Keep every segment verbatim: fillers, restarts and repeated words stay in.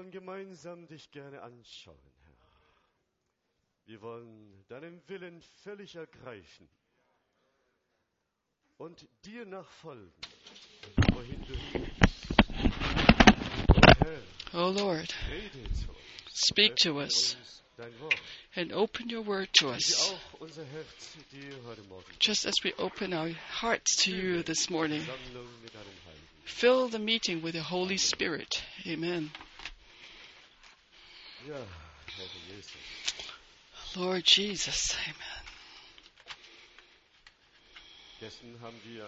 wollen gemeinsam dich gerne anschauen, Herr. Wir wollen deinen Willen völlig ergreifen und dir nachfolgen, wohin du hingehst. O Herr, O Lord, rede zu uns, speak to öffne us uns dein Wort, and open your word to wie us, auch unser Herz dir heute Morgen. just as we open our hearts to you this morning. Sammlung mit deinem Heiligen. Fill the meeting with the Holy Spirit. Amen. Ja, Herr Jesus. Lord Jesus. Amen. Gestern haben wir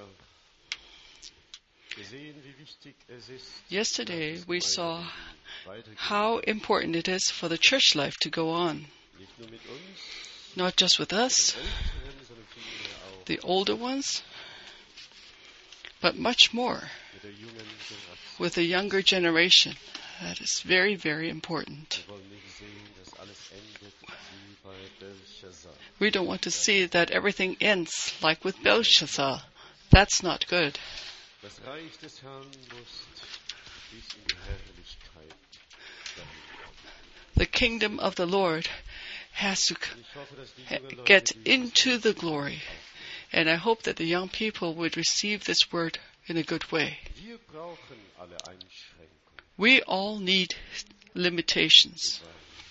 gesehen, wie wichtig es ist. Yesterday dass we das saw Gemeindeleben weitergeht. how important it is for the church life to go on, Nicht nur mit uns, not just with us, den Älteren, sondern vielmehr auch the older ones, but much more mit der jungen Generation. with the younger generation. That is very, very important. Wir wollen nicht sehen, dass alles endet wie bei Belshazzar. We don't want to see that everything ends like with Belshazzar. That's not good. Das Reich des Herrn muss bis in die Herrlichkeit werden. The kingdom of the Lord has to Und ich hoffe, dass die jungen Leute get dieses into the glory. And I hope that the young people would receive this word in a good way. Wir brauchen alle Einschränkungen. We all need limitations,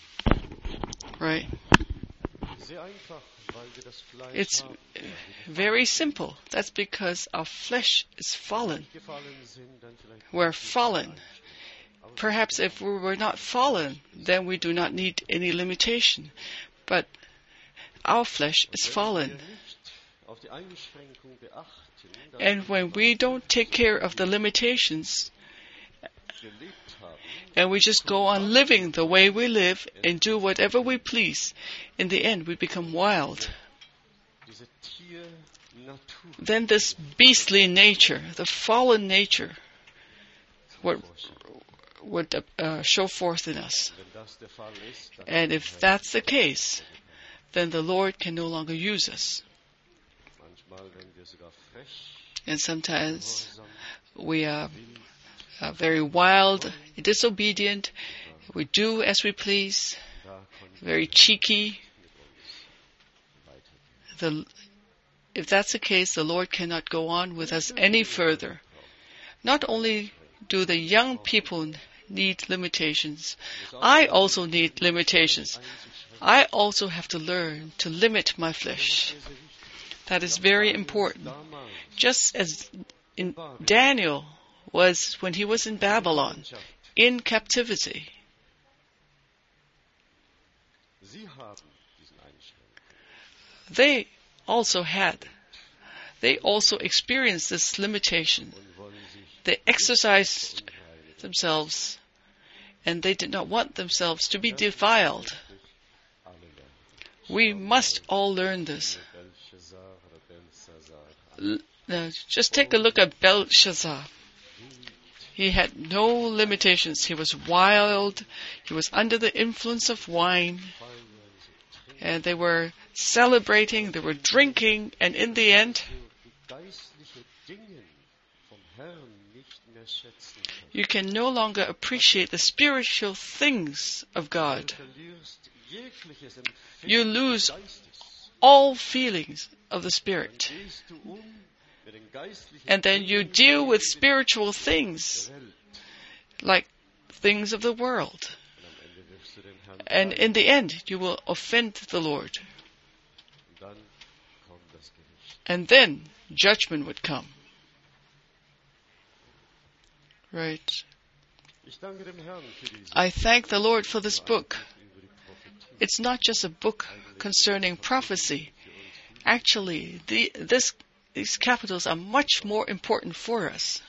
right? Sehr einfach, weil wir das Fleisch It's haben. very simple. That's because our flesh is fallen. Gefallen sind, dann vielleicht We're fallen. Aber Perhaps if we were not fallen, then we do not need any limitation. But our flesh is wenn fallen. wir nicht auf die Einschränkung beachten, dann And when we don't take care of the limitations, gelebt haben, and we just go on living the way we live and do whatever we please, in the end we become wild. diese Tier-Natur Then this beastly nature, the fallen nature, would, would uh, show forth in us. wenn das der Fall ist, dann And if that's the case, then the Lord can no longer use us. manchmal werden wir sogar frech, And sometimes gehorsam, we are wild, uh, very wild, disobedient, we do as we please, da konnte very cheeky. mit uns weitergehen. The, if that's the case, the Lord cannot go on with us any further. Not only do the young people need limitations, I also need limitations. I also have to learn to limit my flesh. That is very important. Damals, Just as in Daniel was when he was in Babylon, in captivity. Sie haben diesen Einschränkungen They also had, they also experienced this limitation. und wollen sich They exercised unheilig themselves, and they did not want themselves to be defiled. alle lernen. We must all learn this. Belshazzar oder Belshazzar, L- now, just take a look at Belshazzar. He had no limitations. He was wild. He was under the influence of wine. And they were celebrating, they were drinking, and in the end, die geistliche Dinge vom Herrn nicht mehr schätzen können. you can no longer appreciate the spiritual things of God. Du verlierst jegliches Empfinden You lose des Geistes. all feelings of the Spirit. Dann gehst du um mit den geistlichen And then you Dingen deal with der spiritual things, Welt. like things of the world. Und am Ende wirst du den Herrn And preisen. in the end, you will offend the Lord. Und dann kommt das Gericht. And then judgment would come. Right. Ich danke dem Herrn für diese I thank the Lord for this book. über die Prophetie. It's not just a book concerning prophecy. Actually, the, this, these capitals are much more important for us.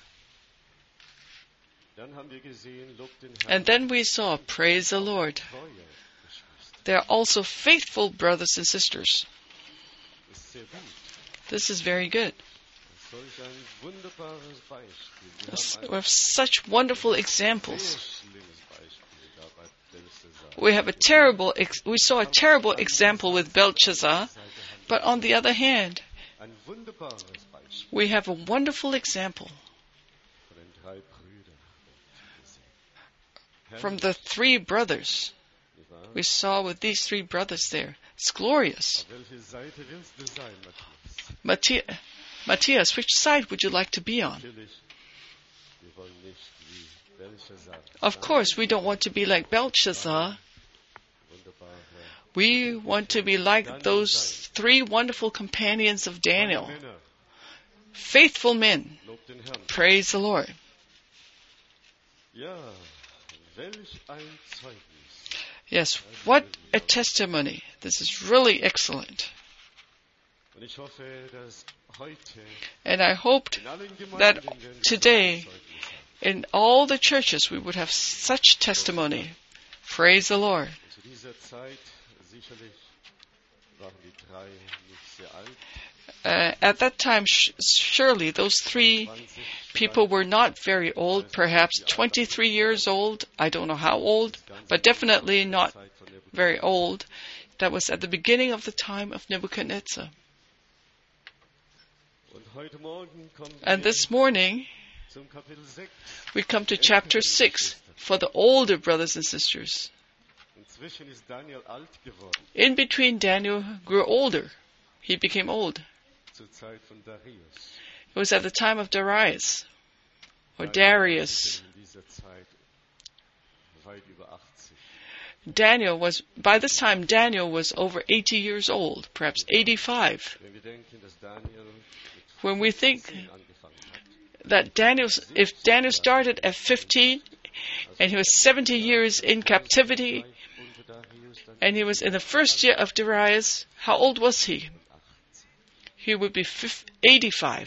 Dann haben wir gesehen, lob den Herrn. And then we saw, praise the Lord. Treue Geschwister. They are also faithful brothers and sisters. Das ist sehr gut. This is very good. Solch ein wunderbares Beispiel. Wir Yes, haben We ein have such wonderful sehr examples. schlimmes Beispiel da bei Belshazzar. We have a terrible, ex- we saw a terrible example with Belshazzar, but on the other hand, Ein wunderbares Beispiel we have a wonderful example von den drei Brüdern gesehen. from the three brothers. We saw with these three brothers there. It's glorious. Auf welche Seite willst du sein, Matthias? Matthias, Matthias, which side would you like to be on? Natürlich, wir wollen nicht wie Belshazzar. Of course, we don't want to be like Belshazzar. Wunderbare We want to be like those three wonderful companions of Daniel. Männer. Faithful men. Lob den Herrn. Praise the Lord. Ja, welch ein Zeugnis. Yes, what a testimony. This is really excellent. Und ich hoffe, dass heute And I hoped in allen that Gemeinden wir today ein Zeugnis haben. in all the churches we would have such testimony. Praise the Lord. Zu dieser Zeit sicherlich waren die drei nicht sehr alt. Uh, at that time, sh- surely those three zwanzig people were not very old, perhaps twenty-three years old. I don't know how old, but definitely not Zeit von Nebuchadnezzar. very old. That was at the beginning of the time of Nebuchadnezzar. Und heute Morgen kommen And wir this morning, zum Kapitel sechs. we come to chapter six for the older brothers and sisters. Inzwischen ist Daniel alt geworden, In between, Daniel grew older. He became old. zur Zeit von Darius. It was at the time of Darius, or Daniel Darius. war in dieser Zeit weit über achtzig. Daniel was, by this time, Daniel was over eighty years old, perhaps eighty-five. Wenn wir denken, dass Daniel mit When we think zehn angefangen hat, that Daniel, if Daniel started at fifteen, and he was seventy years in captivity, unter Darius dann and he was in the first year of Darius, how old was he? achtzig. He would be eighty-five.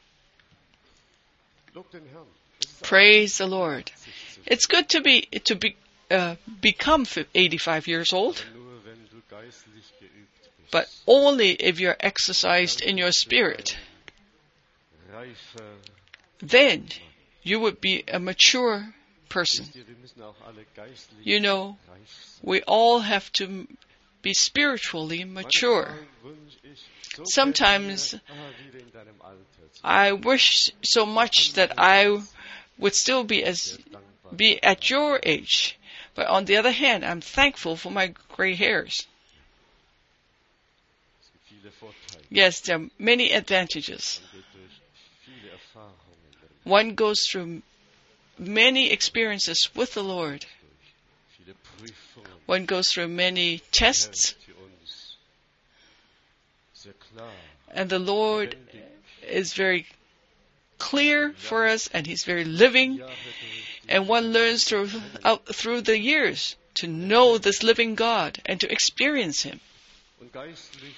Lob den Herrn. Es ist Praise the Lord. achtzig zu It's good to be to be uh, become eighty-five years old, sein, nur wenn du geistlich geübt bist. but only if you're exercised in your spirit. Reifer. Then you would be a mature person. Wisst ihr, wir müssen auch alle geistlich You know, reif sein. we all have to m- be spiritually mature. Manchmal wünsch ich so Sometimes gerne, ah, wieder in deinem Alter zu I wish so much that I would still be as sein, dankbar. be at your age. But on the other hand, I'm thankful for my gray hairs. Es gibt viele Vorteile. Yes, there are many advantages. Man geht durch viele Erfahrungen, durch One goes through many experiences with the Lord. viele Prüfungen. One goes through many tests, Für uns sehr klar, and the Lord lebendig, is very clear for us, and He's very living, Jahre durch die and one learns through out through the years to know this living God and to experience Him. und geistlich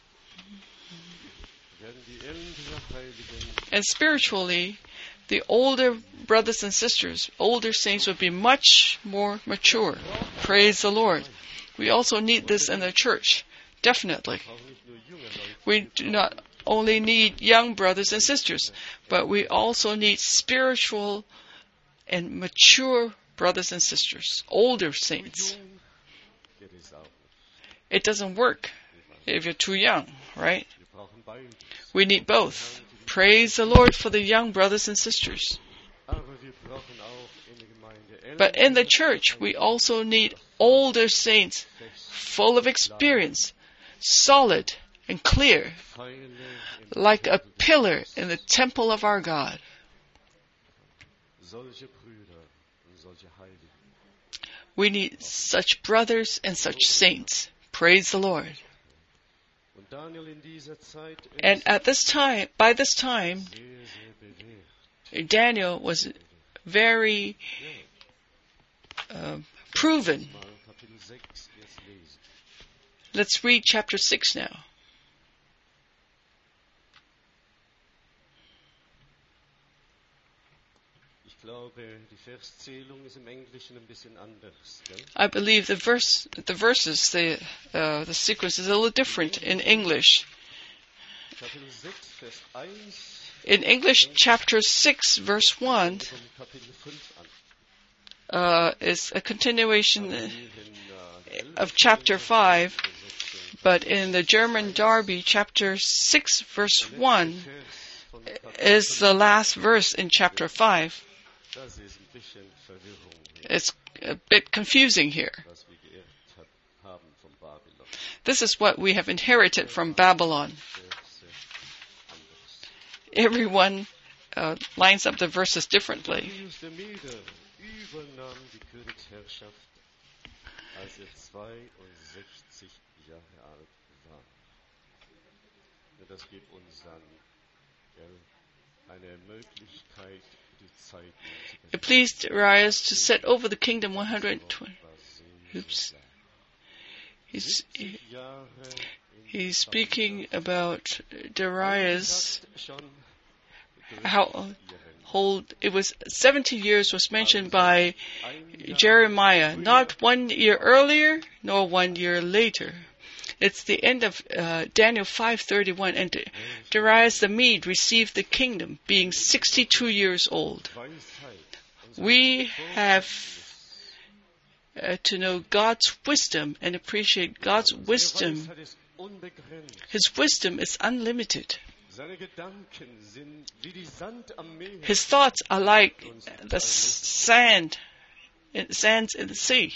werden die älteren Heiligen And spiritually, the older brothers and sisters, older saints would be much more mature. Praise the Lord. We also need this in the church, definitely. auch nicht nur junge Leute, We do not only need young brothers and sisters, but we also need spiritual and mature brothers and sisters, older saints. jung geht es auch nicht. It doesn't work if you're too young, right? Wir brauchen beides. We need both. Praise the Lord for the young brothers and sisters. Aber wir brauchen auch in der Gemeinde But in the ältere, church, we also need older saints full of experience, solid and clear, Pfeile im like a pillar in the temple of our God. solche Brüder und solche Heiligen. We need such brothers and such saints. Praise the Lord. Und Daniel in dieser Zeit And ist at this time, by this time, sehr, sehr bewährt. Daniel was very uh, proven. Mal Kapitel sechs jetzt lesen. Let's read chapter six now. Ich glaube, die Verszählung ist im Englischen ein bisschen anders. Gell? I believe the verse, the verses, the uh, the sequence is a little different in English. Kapitel sechs, Vers eins In English, chapter six, verse one, von Kapitel fünf an. uh, is a continuation In, äh, of chapter five, but in the German Darby, chapter six, verse one, Vers von Kapitel is the last verse in chapter five. Das ist ein bisschen Verwirrung hier, It's a bit confusing here. was wir geerbt hab- haben von Babylon. This is what we have inherited from Babylon. Verse anders. Everyone uh, lines up the verses differently. Darius der Mede übernahm die Königsherrschaft, als er zweiundsechzig Jahre alt war. Und das gibt uns dann ja, eine Möglichkeit, die Zeiten zu It pleased Darius to set over the kingdom one hundred twenty. Oops. He's, siebzig Jahre in he's speaking about Darius, schon how old it was. seventy years was mentioned by Jeremiah, not one year earlier nor one year later. It's the end of uh, Daniel five thirty-one, and Darius the Mede received the kingdom, being sixty-two years old. Weisheit. We have uh, to know God's wisdom and appreciate God's wisdom. Weisheit ist unbegrenzt. His wisdom is unlimited. Seine Gedanken sind wie die Sand am Meer. His thoughts are like the s- sand, in, sands in the sea.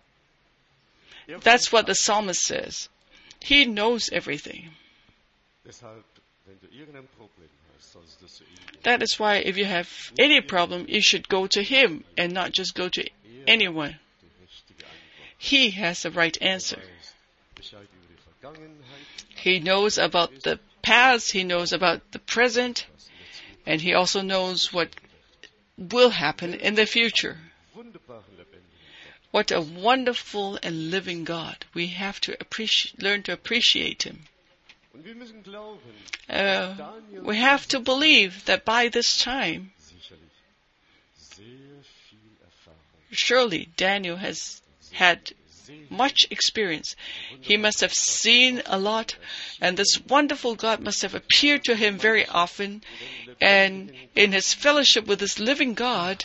Er That's what the psalmist says. He knows everything. Deshalb, wenn du irgendein Problem hast, sollst du zu ihm gehen. That is why if you have any problem, you should go to him and not just go to anyone. Die richtige Antwort. He has the right Er answer. weiß Bescheid über die Vergangenheit, He knows about the past, he knows about the present, was in der Zukunft and he also knows what will happen in the future. wunderbaren, lebendigen Gott. What a wonderful and living God. We have to appreciate, learn to appreciate him. Und wir müssen glauben, Uh, Daniel we have to believe that by this time, sicherlich sehr viel Erfahrung, surely Daniel has had sehr much experience. He must have seen a lot, and this wonderful God must have appeared to him very often. And in his fellowship with this living God,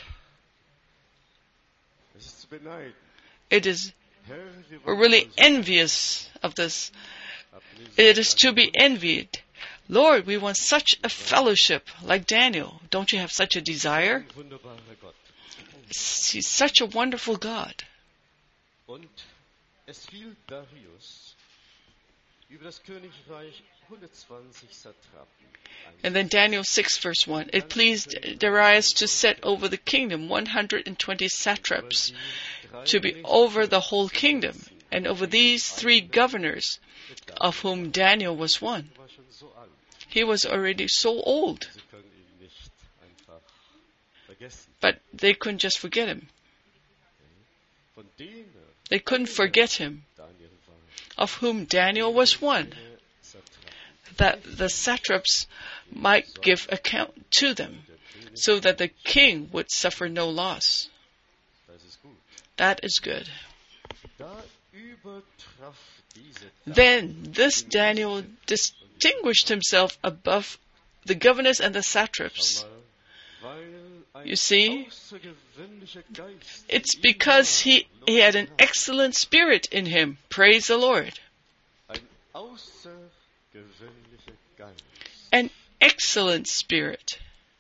Es ist zu beneiden. it is, Herr, wir we're wollen really uns envious of this. ablesen. It is to be envied. Lord, we want such a fellowship like Daniel. Don't you have such a desire? Ein wunderbarer Gott. He's such a wonderful God. Und es fiel Darius über das Königreich hundertzwanzig Satrapen ein. And then Daniel six verse one. It pleased Darius to set over the kingdom one hundred twenty satraps, to be over the whole kingdom, and over these three governors, of whom Daniel was one. Er war schon so alt. He was already so old, Sie können ihn nicht einfach vergessen. but they couldn't just forget him. Von denen They couldn't forget him, Daniel war. of whom Daniel was one, Eine Satrapen. that the satraps might give account to them, Der König, so that the king would suffer no loss. das ist gut. That is good. Da übertraf diese Then this Daniel distinguished himself above the governors and the satraps. Mal, weil ein You see, außergewöhnlicher Geist it's in ihm because war. he, he had an excellent spirit in him. Praise the Lord. Ein außergewöhnlicher Geist. An excellent spirit.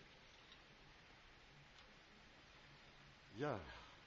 Ja.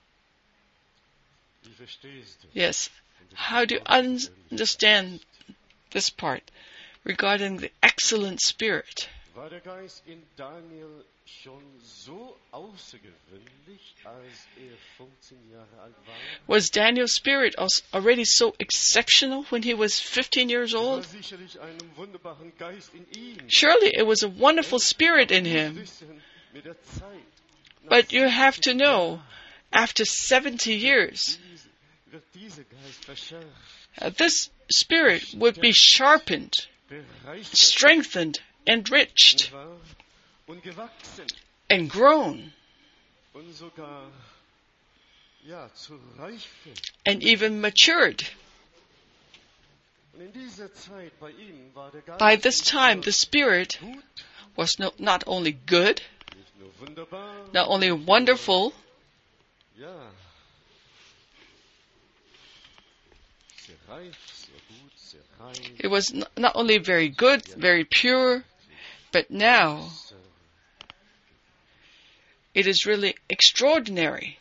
Wie verstehst du? Yes. How do you un- understand this part regarding the excellent spirit? War der Geist in Daniel schon so außergewöhnlich, als er fünfzehn Jahre alt war? Was Daniel's spirit als- already so exceptional when he was fifteen years Er war old? sicherlich einen wunderbaren Geist in ihm. Surely it was a wonderful spirit in Wir him. wissen, mit der Zeit, nach But you have to siebzig know, Jahren, after seventy years, diese- wird dieser Geist verschärft, uh, this spirit would be sharpened, bereichert strengthened, enriched, war und gewachsen and grown, und sogar ja, zur Reife. and even matured. Und in dieser Zeit bei ihm war der Geist By this nicht time, nur the spirit gut, was no, not only good, nicht nur wunderbar, not only wonderful, ja, sehr reif, sehr gut, sehr rein. it was n- not only very good, very pure, but now It is really extraordinary.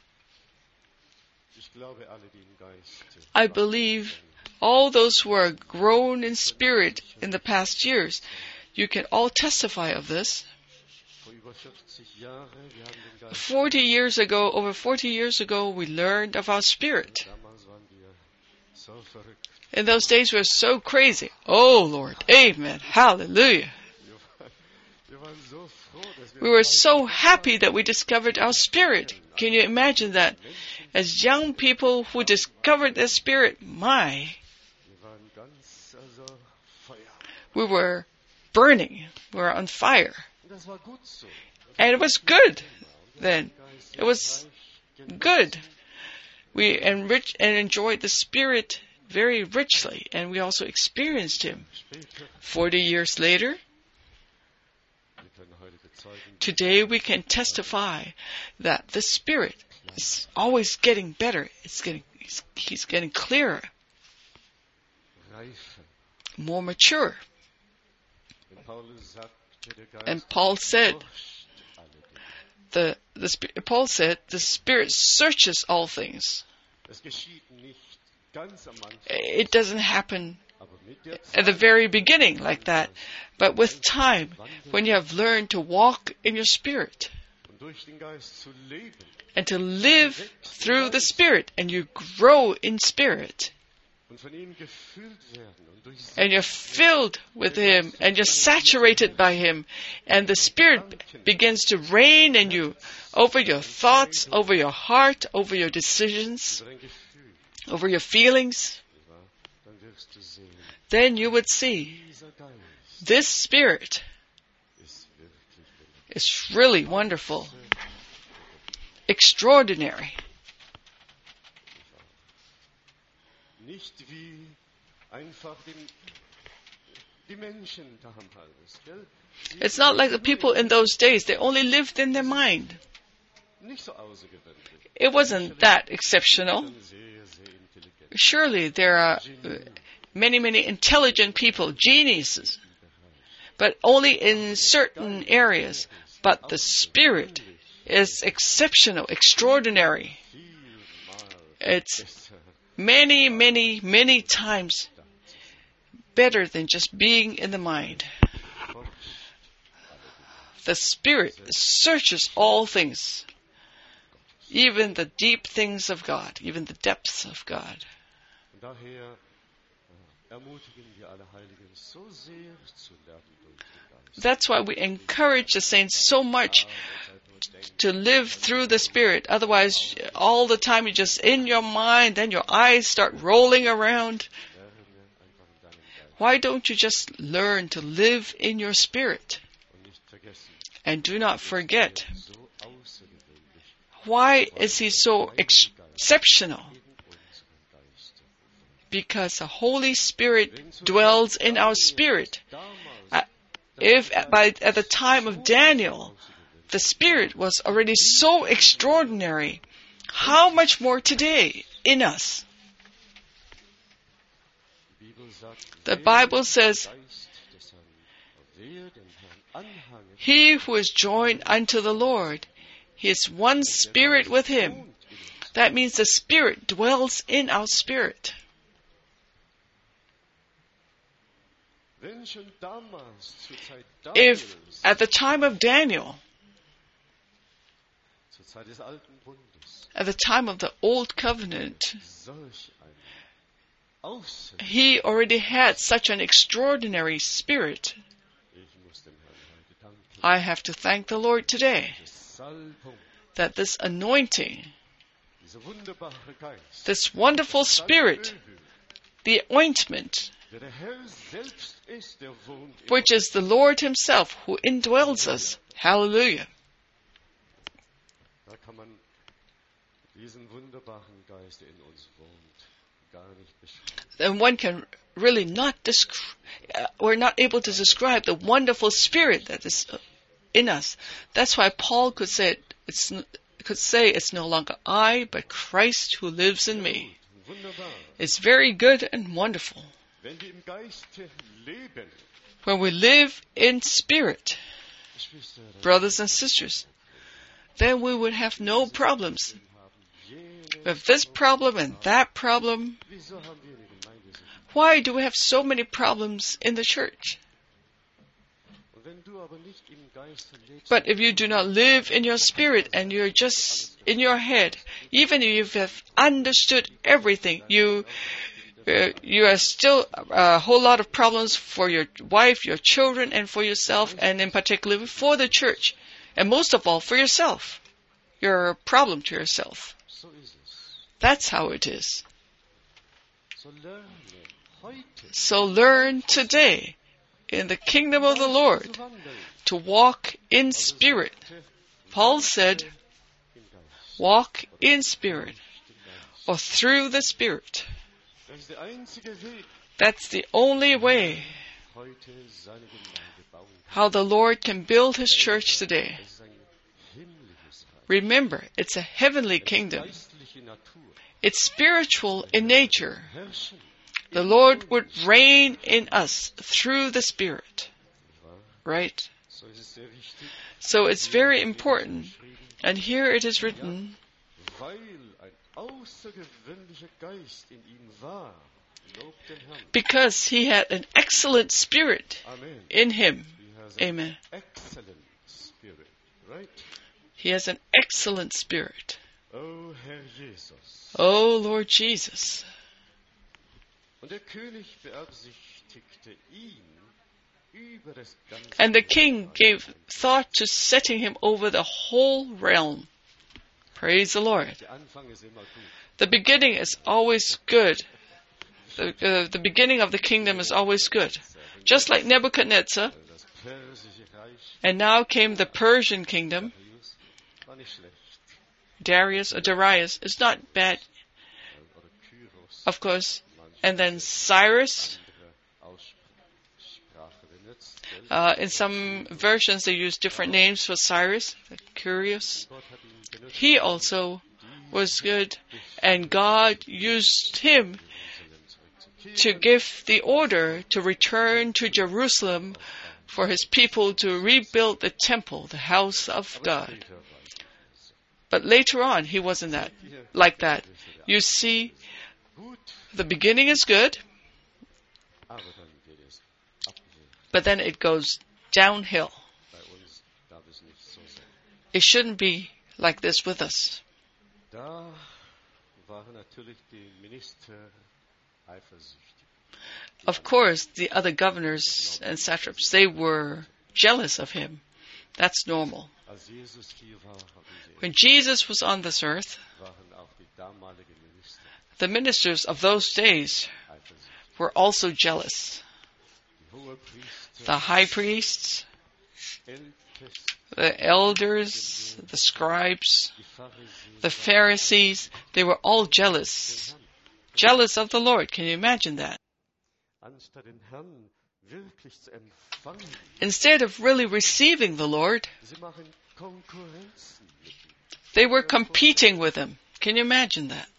Ich glaube, alle, die im Geist I believe all those who are grown in spirit in the past years, you can all testify of this. vor über vierzig Jahren, wir haben den Geist. Forty years ago, over forty years ago, we learned of our spirit. Damals waren wir so verrückt. In those days, we were so crazy. Oh Lord, amen, hallelujah. Wir waren, wir waren so froh, dass wir We were so happy that we discovered our spirit. Can you imagine that? As young people who discovered their spirit, my, wir waren ganz also Feuer. we were burning. We were on fire. Und das war gut so. And it was good then. It was good. We enriched and enjoyed the Spirit very richly, and we also experienced Him. Später, Forty years later, wir können heute bezeugen, today we can testify that the Spirit is always getting better. It's getting, he's, he's getting clearer, reifer. more mature. Wenn Paulus sagte, der Geist And Paul said, forscht alle Dinge. the, the Sp- Paul said, the Spirit searches all things. Es geschieht nicht ganz am Anfang, It doesn't happen aber mit der at the Zeit very beginning like that, but with time, when you have learned to walk in your Spirit und durch den Geist zu leben, and to live through the Spirit, and you grow in Spirit, und von ihm gefüllt werden und durch sie and you're filled with Him, and you're saturated by Him, and the Spirit begins to reign in you over your thoughts, over your heart, over your decisions, über dein Gefühl, over your feelings, nicht wahr? Dann wirst du sehen, then you would see dieser Geist this Spirit ist wirklich wunderbar. is really wonderful, extraordinary. Nicht wie einfach den, die Menschen damals, gell? Sie It's not like the people in those days, they only lived in their mind. nicht so außergewöhnlich, It wasn't that exceptional. sondern sehr, sehr intelligent. Surely there are uh, many, many intelligent people, geniuses, but only in certain areas. But the Spirit is exceptional, extraordinary. Vielmal It's besser. many, many, many times better than just being in the mind. The Spirit searches all things, even the deep things of God, even the depths of God. Und daher äh, ermutigen wir alle Heiligen so sehr zu lernen durch den Geist. That's why we encourage the saints so much to live through the Spirit. Otherwise, all the time you're just in your mind, then your eyes start rolling around. Lerne einfach in deinem Geist Why don't you just learn to live in your Spirit? und nicht vergessen, And do not forget, so außergewöhnlich why is He so ex- exceptional? in unseren Geist. Because the Holy Spirit dwells in our spirit. Damals Uh, If at- by, at the time of Daniel, the Spirit was already so extraordinary, how much more today in us? die Bibel sagt, The wer Bible den says, Geist des Herrn, wer den Herrn anhanget, he who is joined unto the Lord, he is one spirit with Him. wohnt in uns. That means the Spirit dwells in our spirit. Wenn schon damals zur Zeit If Daniels, at the time of Daniel, zur Zeit des alten Bundes, at the time of the Old Covenant, solch ein Aussehen, he already had such an extraordinary spirit, ich muss dem Herrn heute danken, I have to thank the Lord today die Salbung, that this anointing, dieser wunderbare Geist, this wonderful das spirit, Salböl, the ointment, der der Herr selbst ist, der wohnt in which is the Lord Himself who indwells us. Hallelujah. Da kann man diesen wunderbaren Geist, der in uns wohnt, gar nicht beschreiben. And one can really not describe, uh, we're not able to describe the wonderful spirit that is uh, in us. That's why Paul could say it, it's, n- could say it's no longer I, but Christ who lives in me. Wunderbar. It's very good and wonderful. Wenn wir im Geiste leben, When we live in spirit, Geschwister, dann brothers and sisters, then we would have no problems. With this problem and that problem, why do we have so many problems in the church? But if you do not live in your spirit and you're just in your head, even if you have understood everything, you uh, you are still a whole lot of problems for your wife, your children, and for yourself, and in particular for the church. And most of all, for yourself. You're a problem to yourself. That's how it is. So learn today in the kingdom of the Lord to walk in spirit. Paul said, walk in spirit or through the Spirit. That's the only way how the Lord can build His church today. Remember, it's a heavenly kingdom. It's spiritual in nature. The Lord would reign in us through the Spirit. Right? So it's very important. And here it is written, because he had an excellent spirit in him. Amen. He has an excellent spirit. Oh, Lord Jesus. And the king gave thought to setting him over the whole realm. Praise the Lord. The beginning is always good. The, uh, the beginning of the kingdom is always good. Just like Nebuchadnezzar. And now came the Persian kingdom. Darius or Darius is not bad, of course. And then Cyrus. Uh, in some versions they use different names for Cyrus. Curious. He also was good, and God used him to give the order to return to Jerusalem for His people to rebuild the temple, the house of God. But later on, he wasn't that like that. You see, the beginning is good, but then it goes downhill. It shouldn't be like this with us. Of course, the other governors and satraps, they were jealous of him. That's normal. When Jesus was on this earth, the ministers of those days were also jealous. The high priests, the elders, the scribes, the Pharisees, they were all jealous. Jealous of the Lord. Can you imagine that? Instead of really receiving the Lord, they were competing with Him. Can you imagine that?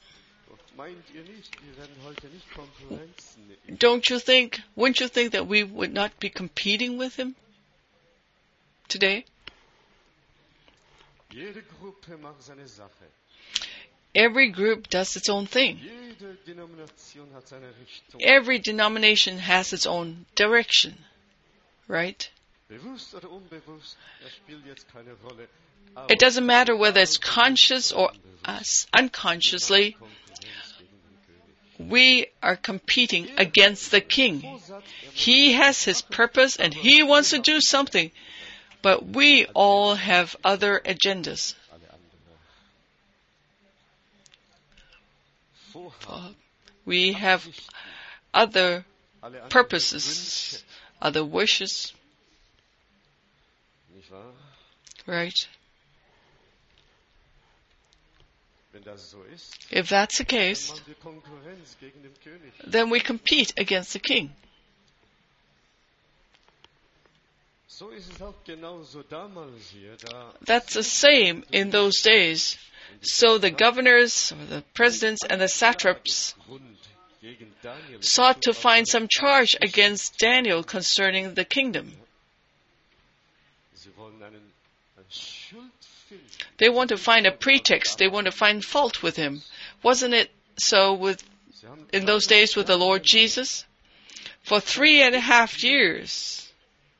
Don't you think, wouldn't you think that we would not be competing with Him today? Every group does its own thing. Every denomination has its own direction. Right? It doesn't matter whether it's conscious or us, unconsciously. We are competing against the King. He has his purpose and he wants to do something. But we all have other agendas. Uh, we have other purposes, other wishes. Right? If that's the case, then we compete against the king. That's the same in those days. So the governors, or the presidents, and the satraps sought to find some charge against Daniel concerning the kingdom. They want to find a pretext. They want to find fault with him. Wasn't it so with in those days with the Lord Jesus? For three and a half years,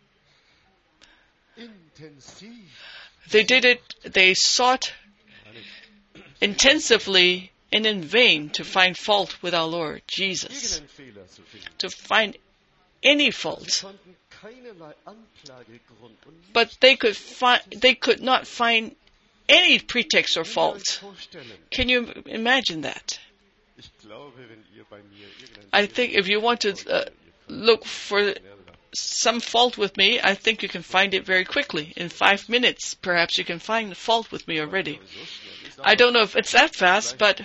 they did it, they sought intensively and in vain to find fault with our Lord Jesus, to find any fault. But they could find, they could not find any pretext or fault. Can you imagine that? I think if you want to uh, look for some fault with me, I think you can find it very quickly. In five minutes, perhaps you can find the fault with me already. I don't know if it's that fast, but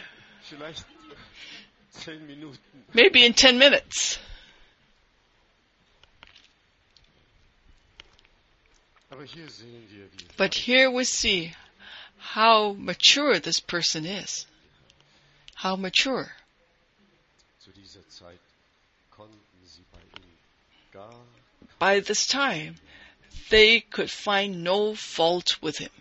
maybe in ten minutes. But here we see how mature this person is. How mature. By this time, they could find no fault with him.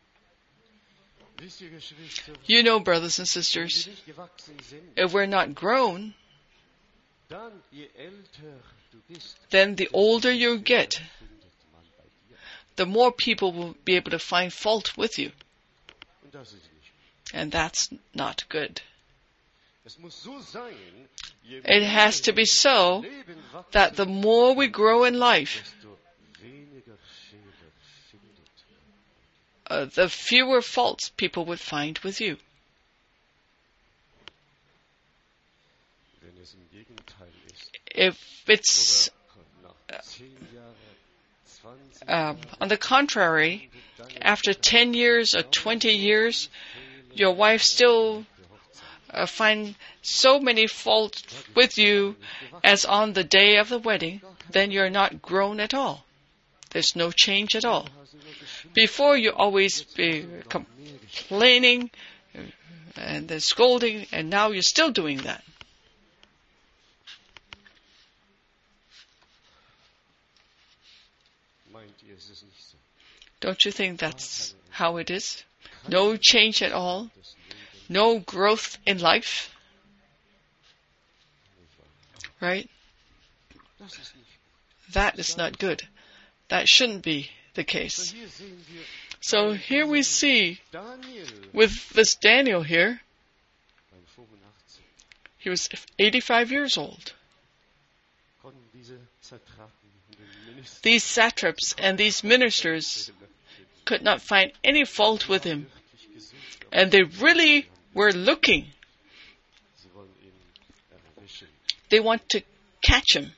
You know, brothers and sisters, if we're not grown, then the older you get, the more people will be able to find fault with you. And that's not good. It has to be so that the more we grow in life, uh, the fewer faults people would find with you. If it's uh, on the contrary, after ten years or twenty years, your wife still uh, find so many faults with you as on the day of the wedding, then you're not grown at all. There's no change at all. Before, you always be complaining and then scolding, and now you're still doing that. Don't you think that's how it is? No change at all? No growth in life? Right? That is not good. That shouldn't be the case. So here we see with this Daniel here, he was eighty-five years old. These satraps and these ministers could not find any fault with him. And they really were looking. They want to catch him.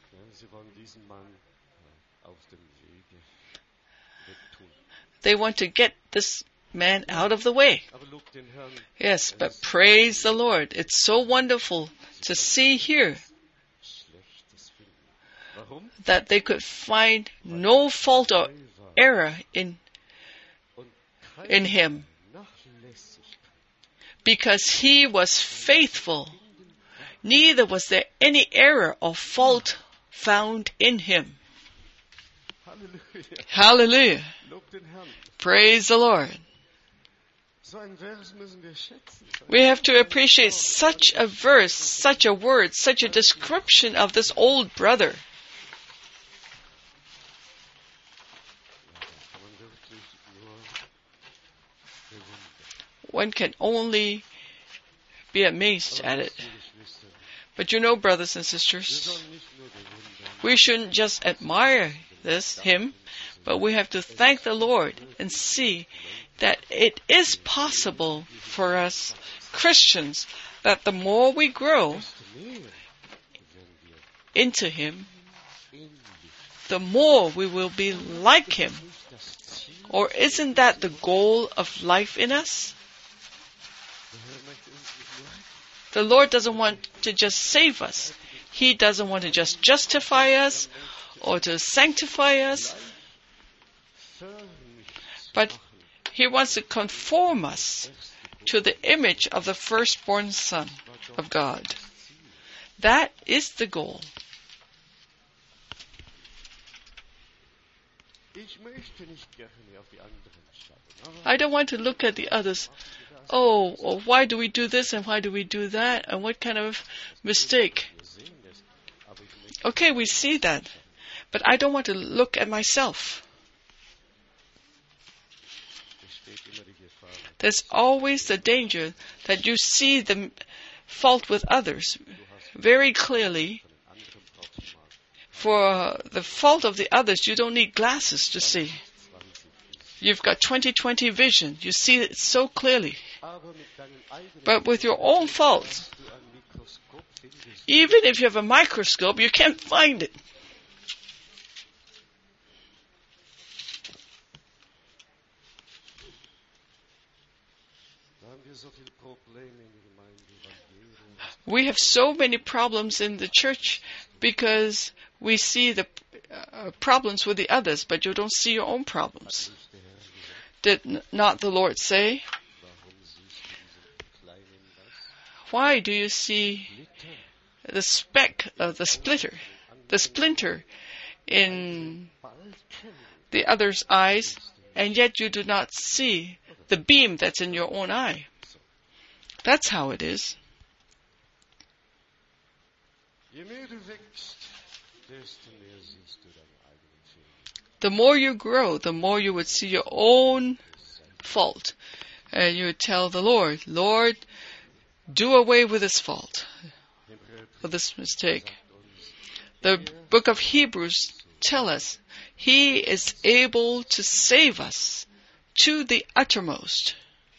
They want to get this man out of the way. Yes, but praise the Lord. It's so wonderful to see here that they could find no fault or error in, in him, because he was faithful. Neither was there any error or fault found in him. Hallelujah. Hallelujah. Praise the Lord. We have to appreciate such a verse, such a word, such a description of this old brother. One can only be amazed at it. But you know, brothers and sisters, we shouldn't just admire this, him, but we have to thank the Lord and see that it is possible for us Christians that the more we grow into him, the more we will be like him. Or isn't that the goal of life in us? The Lord doesn't want to just save us. He doesn't want to just justify us or to sanctify us. But He wants to conform us to the image of the firstborn Son of God. That is the goal. Ich möchte nicht gerne auf die anderen schauen. I don't want to look at the others. Oh, oh, why do we do this and why do we do that? And what kind of mistake? Wir sehen es, aber ich möchte Okay, we see that. But I don't want to look at myself. besteht immer die Gefahr. There's always the danger that you see the fault with others very clearly. Von den anderen braucht man For uh, the fault of the others, you don't need glasses to see. zwanzig ist. You've got twenty twenty vision. You see it so clearly. Aber mit deinen eigenen But with your own faults, du ein Mikroskop findest, even if you have a microscope, you can't find it. da haben wir so viele Probleme in der Gemeinde, weil jeder das We have so many problems in the church because we see the uh, problems with the others, but you don't see your own problems. nicht der Herr gesagt. Did n- not the Lord say, Warum siehst du diesen kleinen was? why do you see Splitter, the speck of the splitter, the splinter in Balken. the other's eyes, and yet you do not see the beam that's in your own eye? That's how it is. Je mehr du wächst, desto mehr siehst du deine eigenen Fehler. The more you grow, the more you would see your own fault. And you would tell the Lord, Lord, do away with this fault, with this mistake. The book of Hebrews tell us He is able to save us to the uttermost.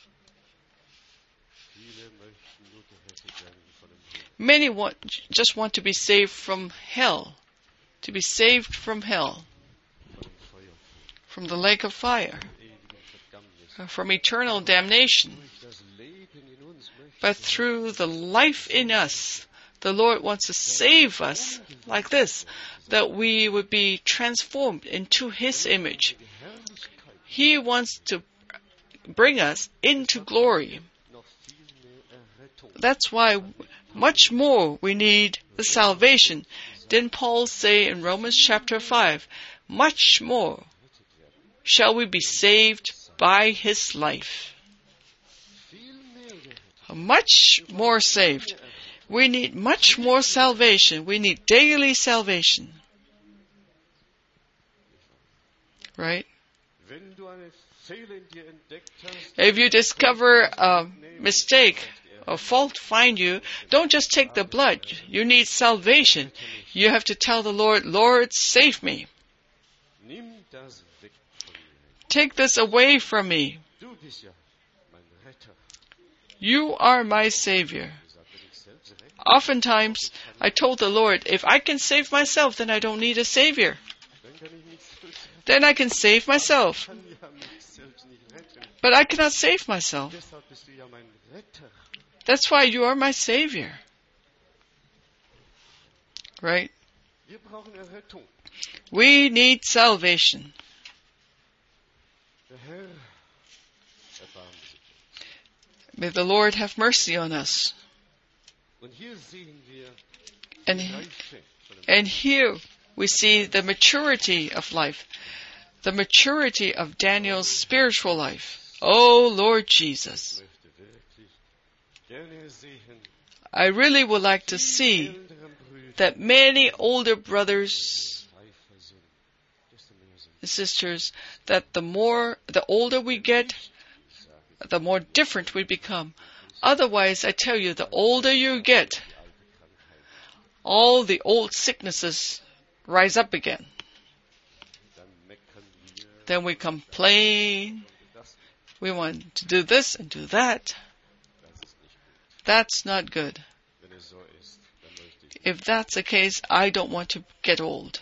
Viele möchten nur gerettet werden von dem Himmel. Many want, just want to be saved from hell, to be saved from hell, Von dem Feuer, from the lake of fire, ewigen Verdammnis. from eternal damnation. Durch das Leben in uns möchte But through the life in us, the Lord wants to save us like this, that we would be transformed into His image. die Herrlichkeit He wants to bring us into glory. noch viel mehr Errettung. That's why much more we need the salvation. Didn't Paul say in Romans chapter five, much more shall we be saved by His life. Viel mehr gerettet. Much more saved. We need much more salvation. We need daily salvation. Right? Wenn du eine Fehler in dir entdeckt hast, If you discover a mistake, a fault find you, don't just take the blood. You need salvation. You have to tell the Lord, Lord, save me. nimm das weg von mir. Take this away from me. Du bist ja mein Retter. You are my Savior. Ich sagte dich selbst retten, Oftentimes, I told the Lord, if I can save myself, then I don't need a Savior. dann kann ich mich selbst retten. Then I can save myself. Ich kann ja mich selbst nicht retten. But I cannot save myself. Deshalb bist du ja mein Retter. That's why you are my Savior. Right? Wir brauchen Errettung. We need salvation. Der Herr erbarme sich. May the Lord have mercy on us. Und hier sehen wir And, die Reife von dem and here we see the maturity of life, the maturity of Daniel's spiritual life. Oh, Lord Jesus. Ich möchte wirklich gerne sehen, I really would like to see älteren Brüder that many older brothers reifer sind, desto mehr sind and sisters, that the more, the older we get, ich sage, the more different we become. Otherwise, I tell you, the older you get, die alte Krankheit. all the old sicknesses rise up again. Dann meckern wir, Then we complain. das, We want to do this and do that. das ist nicht gut. That's not good. Wenn es so ist, dann möchte ich. If that's the case, I don't want to get old.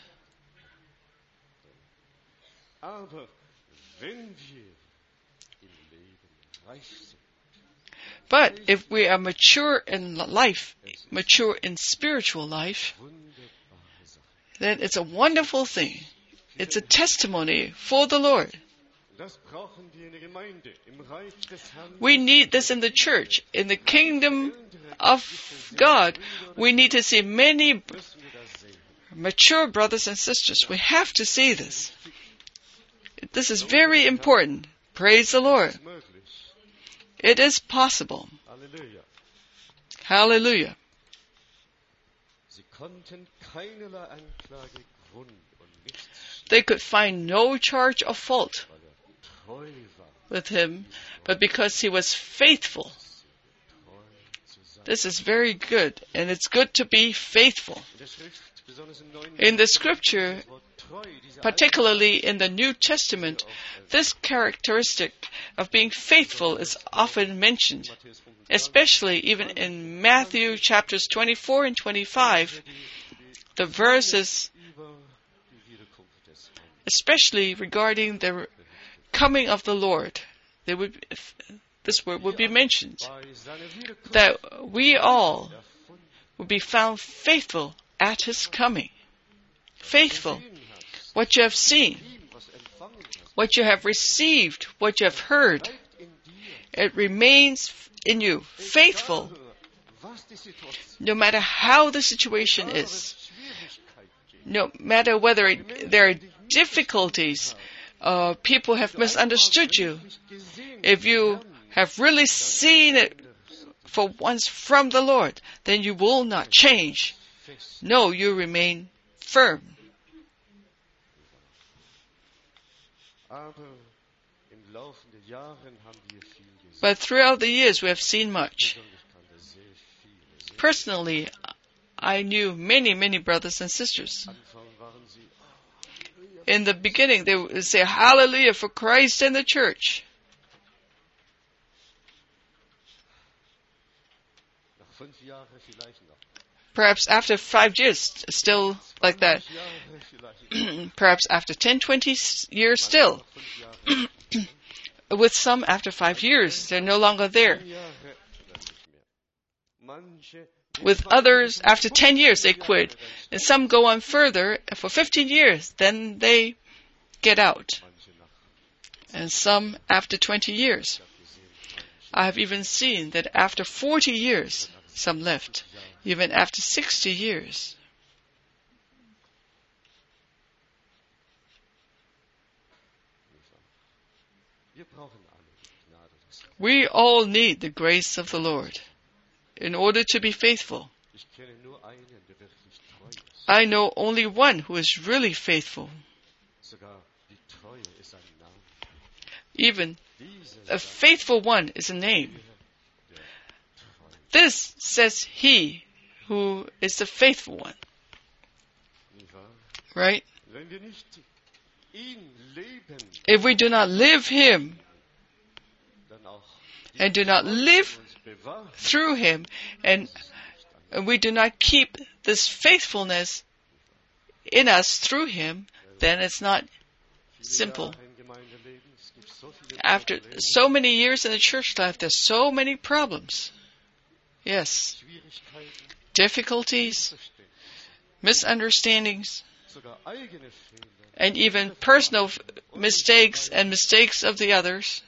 Aber wenn wir im Leben reif sind, But if we are mature in life, mature in spiritual life, wunderbare Sache. then it's a wonderful thing. It's a testimony for the Lord. Das brauchen wir in der Gemeinde, im Reich des Herrn. We need this in the church. In the kingdom of God, we need to see many Müssen wir das sehen. mature brothers and sisters. We have to see this. This is very important. Praise the Lord. ist möglich. It is possible. Halleluja. Hallelujah. Sie konnten keinerlei Anklagegrund und nichts, They could find no charge of fault weil er treu war, with him, but because he was faithful. treu zu sein. This is very good, and it's good to be faithful. In der Schrift, besonders im Neuen In the Testament, scripture, das Wort treu, diese particularly in the New Testament, this characteristic of being faithful is often mentioned, Matthäus fünfundzwanzig, especially even in Matthew chapters twenty-four and twenty-five, the verses über die Wiederkunft des Herrn. especially regarding the coming of the Lord. They would, this word would be mentioned, Bei seiner Wiederkunft that we all erfunden, would be found faithful at his coming. Faithful. gesehen hast, What you have seen, ihm was empfangen hast, what you have received, what you have heard, bleibt in dir. it remains in you. Faithful, Egal, was die Situation, no matter how the situation egal, is, was Schwierigkeiten gibt, no matter whether it, there are difficulties, uh, people have misunderstood you. nicht gesehen, If you have really seen it for once from the Lord, then you will not change. fest. No, you remain firm. Aber im Laufe der Jahre haben wir viel gesehen. But throughout the years, we have seen much. Persönlich kannte sehr viele, sehr Personally, I knew many, many brothers and sisters. Anfang waren sie, oh, In the beginning, they would say, Hallelujah for Christ and the church. nach fünf Jahren vielleicht noch. Perhaps after five years, still like that. zwanzig Jahre vielleicht. Perhaps after ten, twenty years, still. Noch fünf Jahre. With some, after five years, they're no longer there. Zehn Jahre vielleicht nicht mehr. Manche, With others, after ten years, they quit. And some go on further for fifteen years, then they get out. manche nach And some after twenty years. I have even seen that after forty years, some left. Even after sixty years. Wir brauchen alle die Gnade des Herrn. We all need the grace of the Lord in order to be faithful. Ich kenne nur einen, der wirklich treu ist. I know only one who is really faithful. Sogar die Treue ist ein Name. Even Dieser a sagt, faithful one is a name. der treu. This says he who is the faithful one, Nicht wahr? right? Wenn wir nicht ihn leben, If we do not live him dann auch and do not live uns bewahren, through him, and and we do not keep this faithfulness in us through him, then it's not simple. Jahre im Gemeindeleben, es gibt so viele After Probleme, so many years in the church life, there's so many problems. Yes, Schwierigkeiten, difficulties, Missverständnisse, misunderstandings, sogar eigene Fehler. and even personal f- mistakes and mistakes of the others.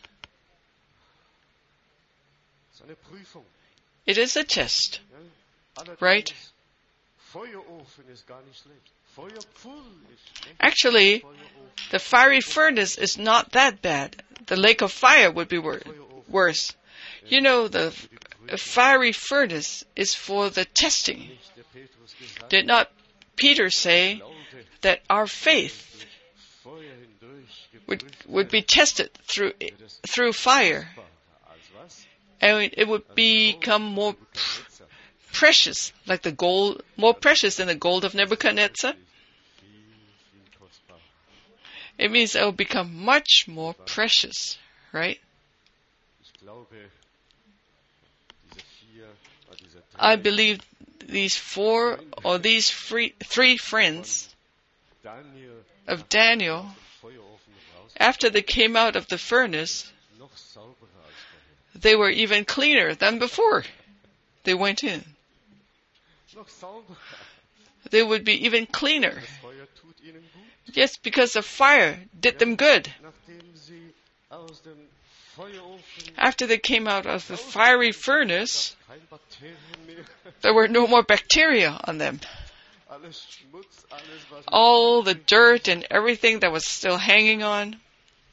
Es ist eine Prüfung. It is a test. Ja? Allerdings, Right. Feuerofen ist gar nicht schlecht. Feuerpfuhl ist nicht. Actually, Feuerofen, the fiery furnace is not that bad. The lake of fire would be wor- worse. You know, the f- a fiery furnace is for the testing. nicht der Petrus gesagt, Did not Peter say Glaube that our faith durch Feuer hindurch would, geprüft would be wird, tested through, wird es through fire, kostbarer als was? and it would become more pr- precious, like the gold, more precious than the gold of Nebuchadnezzar? Viel, viel kostbarer. It means it will become much more precious, right? Ich glaube, diese vier, oder diese I drei, believe these four or these three, three friends Daniel of Daniel, aus dem Feuerofen raus, after they came out of the furnace, noch sauberer als vorher. they were even cleaner than before they went in. Noch sauberer. They would be even cleaner. Das Feuer tut ihnen gut, Yes, because the fire did them good. nachdem sie aus dem Feuerofen After they came out of the fiery furnace, kein Bakterien mehr, there were no more bacteria on them. alles Schmutz, alles was All the dirt and everything that was still hanging on,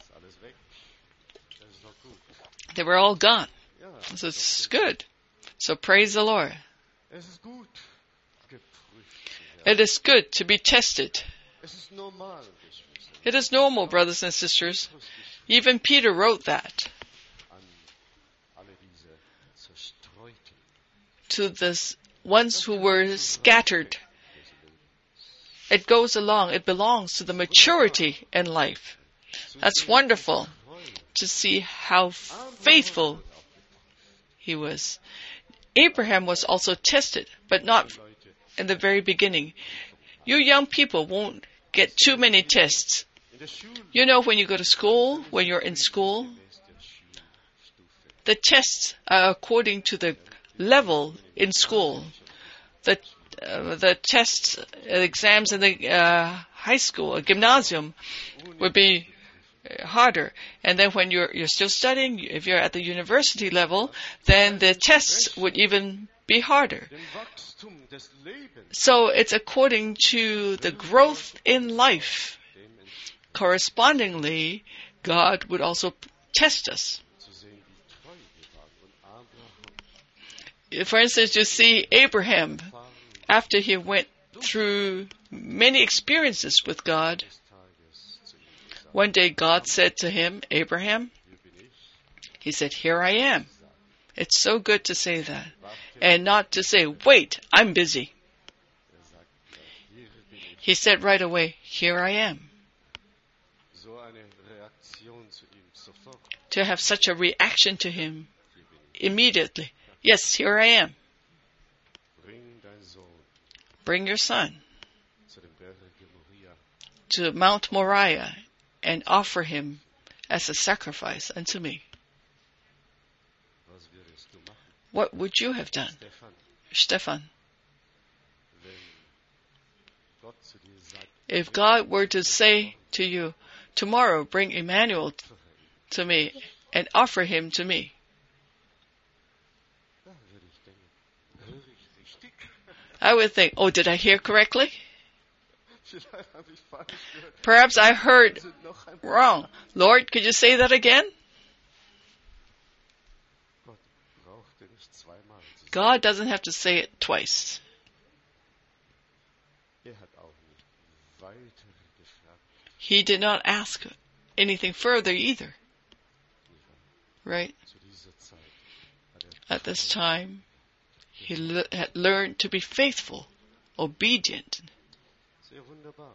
They were all gone. Ja, So it's good. So praise the Lord. es ist gut, geprüft zu werden. It is good to be tested. Es ist normal, Geschwister. It is normal, brothers and sisters. Even Peter wrote that An alle diese Zerstreuten to the ones who were scattered. It goes along. It belongs to the maturity in life. That's wonderful to see how faithful he was. Abraham was also tested, but not in the very beginning. You young people won't get too many tests. in der Schule You know, when you go to school, when you're in school, gemäß der Schulstufe. the tests are according to the level in school. The uh, the tests, uh, exams in the uh, high school, uh, gymnasium, would be uh, harder. And then when you're you're still studying, if you're at the university level, then the tests would even be harder. Dem Wachstum des Lebens, So it's according to the growth in life. dem ent- Correspondingly, God would also test us. zu sehen, wie treu wir waren. Und Abraham For instance, you see Abraham, fahren after he went through many experiences with God, des Tages zu ihm gesagt, one day God said to him, Abraham, hier bin ich, he said, here I am. It's so good to say that. And not to say, wait, I'm busy. er sagt, ja, hier bin ich. He said right away, here I am. So eine Reaktion zu ihm sofort, To have such a reaction to him hier bin ich. immediately. Yes, here I am. Bring deinen Sohn Bring your son zu dem Berge Moria. to Mount Moriah and offer him as a sacrifice unto me. Was würdest du machen, What would you have done, Stefan, Stefan, wenn Gott zu dir sagt, if God were to say to you, tomorrow bring Emmanuel t- to me and offer him to me? da würde ich denken, höre ich richtig? I would think, oh, did I hear correctly? Vielleicht habe ich falsch gehört. Perhaps I heard Also noch einmal. wrong. Lord, could you say that again? Gott brauchte nicht zweimal zu sagen. God doesn't have to say it twice. Er hat auch nicht weiter gefragt. He did not ask anything further either, right? Zu dieser Zeit hat er At this time, he le- had learned to be faithful, obedient. sehr wunderbar.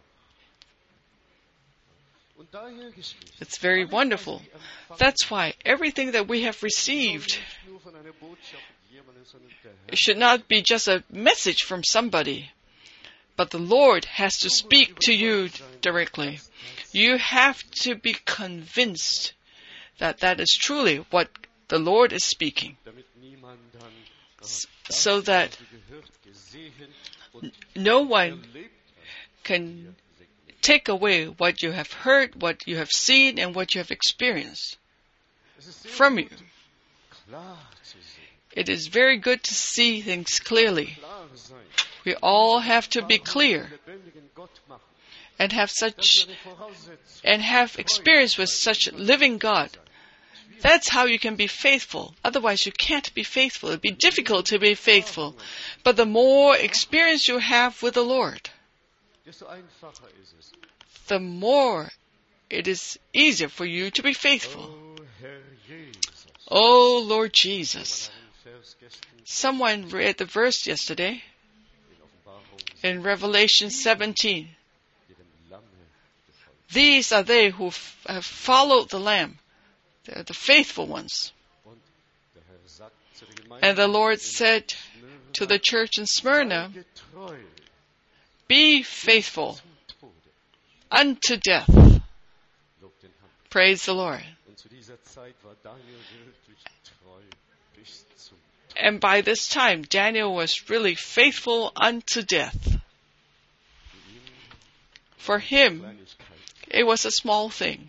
Und daher, Geschwister, It's very alles, was wonderful. Sie empfangen, That's why everything that we have received soll nicht nur von einer Botschaft jemandem, sondern der Herr it should not be just a message from somebody, but the Lord has to speak to you directly. You have to be convinced that that is truly what the Lord is speaking, damit niemand dann S- das, so that was du gehört, gesehen und no one erlebt can hast, take away what you have heard, what you have seen, and what you have experienced es ist sehr from gut, you. klar zu sehen, It is very good to see things clearly. klar sein, We all have to be Erfahrung clear mit dem lebendigen Gott machen. and have Das such ist eine Voraussetzung. and have experience with such living God. That's how you can be faithful. Otherwise, you can't be faithful. It'd be difficult to be faithful. But the more experience you have with the Lord, Desto einfacher ist es. the more it is easier for you to be faithful. Oh, Herr Jesus. Oh, Lord Jesus. Wir haben einen Vers gestern Someone read the verse yesterday in Offenbarung in Revelation seventeen. mit dem Lamme gefolgt. These are they who f- have followed the Lamb. They're the faithful ones. Und der Herr sagt zu der Gemeinde And the Lord in said Smyrna, to the church in Smyrna, sei getreu be faithful zum Tode. unto death. Lob den Herrn. Praise the Lord. Und zu dieser Zeit war Daniel wirklich treu bis zum Tod. And by this time, Daniel was really faithful unto death. Für ihn For war es him, Kleinigkeit. it was a small thing.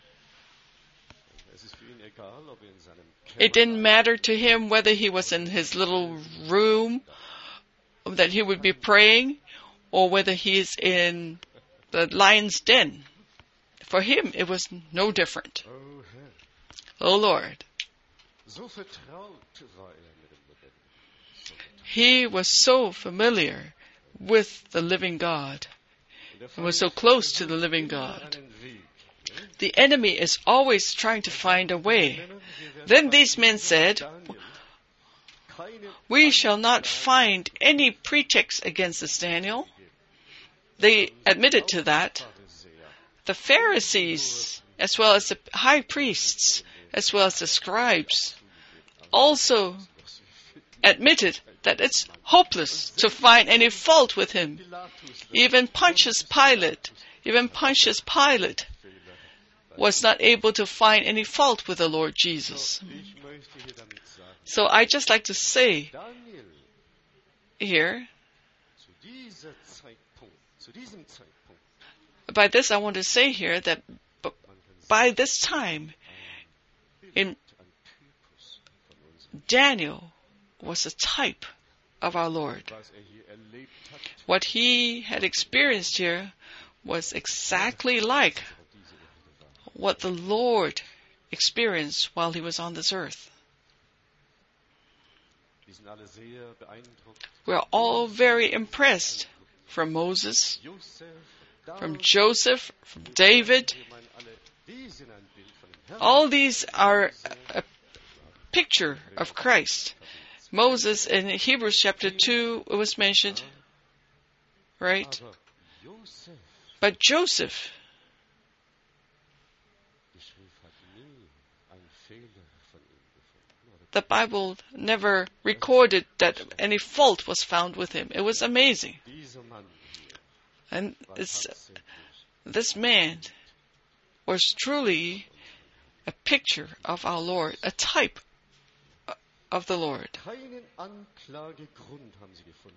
Es ist für ihn egal, ob er in seinem It didn't matter to him whether he was in his little room that he would be praying or whether he's in the lion's den. For him, it was no different. Oh Herr, Oh Lord, So vertraut war er mit dem Lebendigen. So vertraut. He was so familiar with the living God. Und der He was Feind so close to the versucht living immer God. einen Weg. Ne? The enemy is always trying to find a way. Männer, wir werden Then bei these men said, Daniel keine "We shall not find any pretext against this Daniel." They admitted to that. Pharisäer. The Pharisees, as well as the high priests, as well as the scribes, also admitted that it's hopeless to find any fault with him. Pilatus Even Pontius Pilate, even Pontius Pilate was not able to find any fault with the Lord Jesus. Ich möchte hier damit sagen, So I just like to say Daniel here, zu dieser Zeitpunkt, zu diesem Zeitpunkt, by this I want to say here that b- man kann by this time, in ein Typus von uns, Daniel was a type of our Lord. was er hier erlebt hat, What he had experienced here was exactly like auf diese Erde war. what the Lord experienced while he was on this earth. Wir sind alle sehr beeindruckt. We're all very impressed from Moses, Josef, from David, Joseph, from David. wir meinen alle, die sind ein Bild von dem Herrn. All these are a, a picture of Christ. Moses in Hebrews chapter two it was mentioned, right? Aber Josef, But Joseph, die Schrift hat nie einen Fehler von ihm gefunden. Oder the Bible never recorded that any fault was found with him. It was amazing. dieser Mann hier And war it's, tatsächlich this man was truly a picture of our Lord, a type of the Lord. keinen Anklagegrund haben sie gefunden.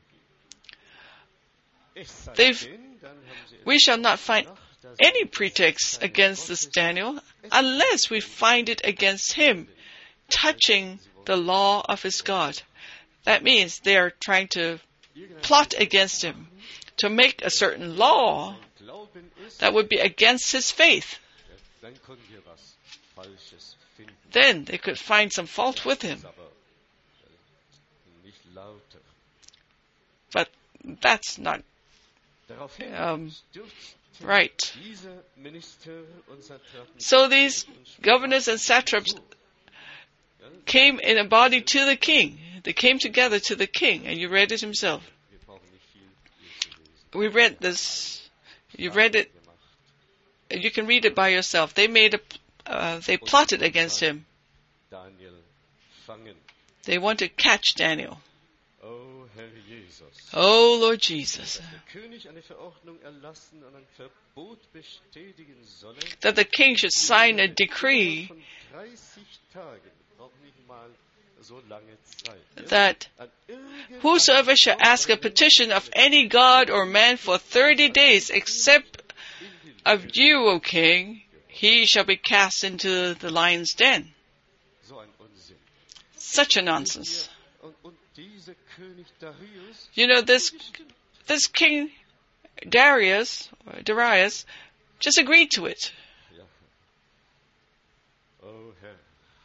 Es sei They've- denn, dann haben sie We shall not find gedacht, dass any es pretext seine against this Gottes- Daniel unless we find it against him touching the law of his God. That means they are trying to irgendein plot against him to make a certain law Glauben ist, that would be against his faith. dann können wir was Falsches finden. Then they could find some fault with him. Das ist aber äh, nicht lauter. But that's not Daraufhin Um, stürzten right. diese Minister und Satrapen So these governors and satraps came in a body to the king. They came together to the king, and you read it himself. Wir brauchen nicht viel hier zu lesen. We read this. You read it. Gemacht. You can read it by yourself. They made a. Uh, they plotted against him. Daniel fangen. They want to catch Daniel. Oh Herr Jesus. Oh Lord Jesus, Dass der König eine Verordnung erlassen und ein Verbot bestätigen solle. that the king should sign a decree Von dreißig Tagen, braucht nicht mal so lange Zeit. that An irgendeinem whosoever shall ask a petition of any god or man for thirty days, except of you, O king, he shall be cast into the lion's den. So ein Unsinn. Such a nonsense. Und, und dieser König Darius, You know, this this king Darius, or Darius, just agreed to it. ja. Oh Herr,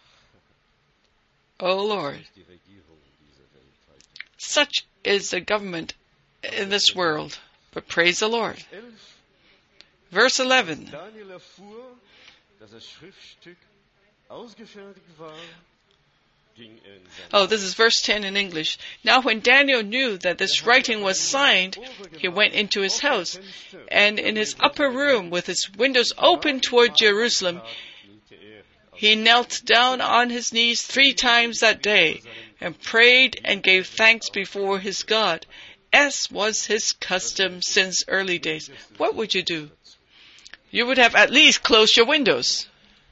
Oh Lord, die Regierung dieser Welt heute. such is the government in this world. But praise the Lord. elf. Verse eleven. Daniel erfuhr, dass das Schriftstück ausgefertigt war, ging er in sein Oh, this is verse ten in English. Now when Daniel knew that this writing was signed, he went into his house, and in his upper room, with his windows open toward Jerusalem, kniete er auf he knelt down on his knees three times that day, and prayed and gave thanks before his God, as was his custom since early days. What would you do? You would have at least closed your windows.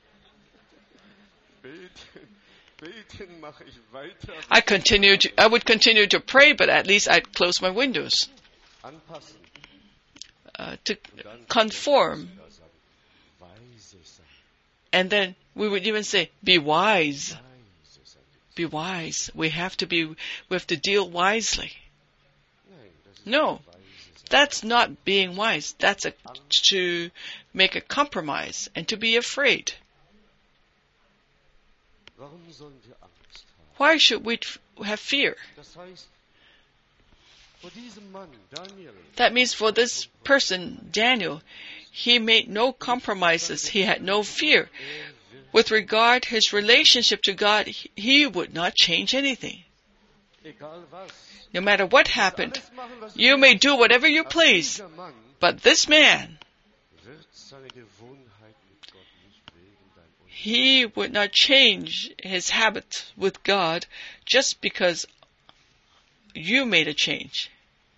Beten, beten mache ich weiter. I continued. I would continue to pray, but at least I'd close my windows Anpassen. uh, to Und dann conform. da sagen, weise sein, And then we would even say, "Be wise, weise sein. be wise." We have to be. We have to deal wisely. Nein, das ist No, nicht weise sein. that's not being wise. That's a, to make a compromise and to be afraid. Warum sollen wir Angst haben? Why should we f- have fear? Das heißt, vor diesem Mann, Daniel, That means for this person, Daniel, he made no compromises. He had no fear. With regard his relationship to God, he- he would not change anything. egal was, No matter what happened, alles machen, was you er may will. do whatever you Aber please. dieser Mann But this man, wird seine Gewohnheit mit Gott nicht wegen dein Unrecht. he would not change his habit with God just because you made a change.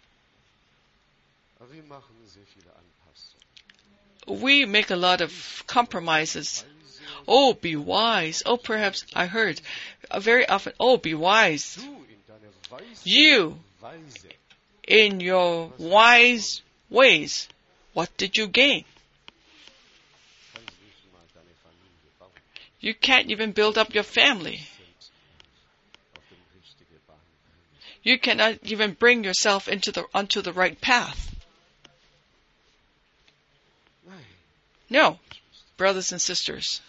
Aber wir machen sehr viele Anpassungen. We make a lot of compromises. Oh, be wise. Oh, perhaps I heard uh, very often, oh, be wise. Du in deiner weisen You, Weise in your wise ways, what did you gain? kannst nicht mal deine Familie bauen. You can't even build up your family. Selbst auf dem richtige Bahn bringen. You cannot even bring yourself into the onto the right path. Nein, No, brothers and sisters,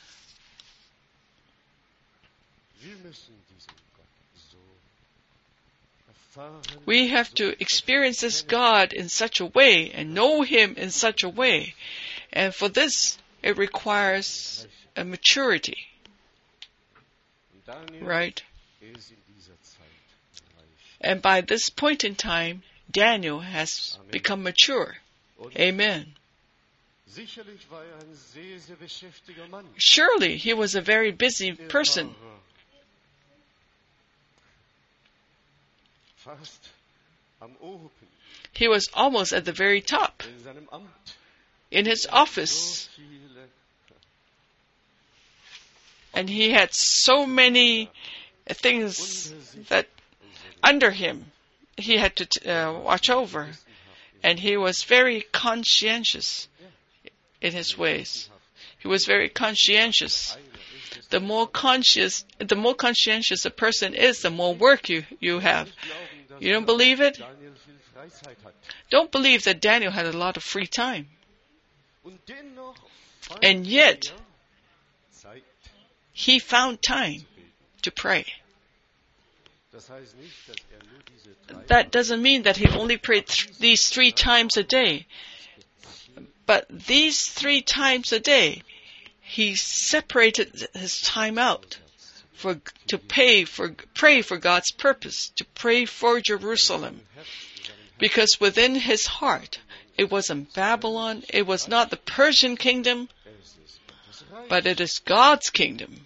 wir müssen diesen Gott so erfahren. we have to experience this God in such a way and know Him in such a way. And for this, it requires a maturity, Und Daniel right? ist in dieser Zeit reif. And by this point in time, Daniel has become mature. Und Amen. sicherlich war er ein sehr, sehr beschäftiger Mann. Surely he was a very busy Er person. war fast am oben He was almost at the very top in seinem Amt. in his So office. viele And he had so many things that under him he had to uh, watch over. And he was very conscientious in his ways. He was very conscientious. The more conscious, the more conscientious a person is, the more work you, you have. You don't believe it? Daniel viel Freizeit hat. Don't believe that Daniel had a lot of free time. Und dennoch fand And yet, er Zeit. he found time to pray. Das heißt nicht, dass er nur diese drei That doesn't mean that he only prayed th- these three times a day. But these three times a day, he separated his time out for to pay for pray for God's purpose, to pray for Jerusalem. Because within his heart, it wasn't Babylon, it was not the Persian kingdom, es ist Gottes Reich. but it is God's kingdom.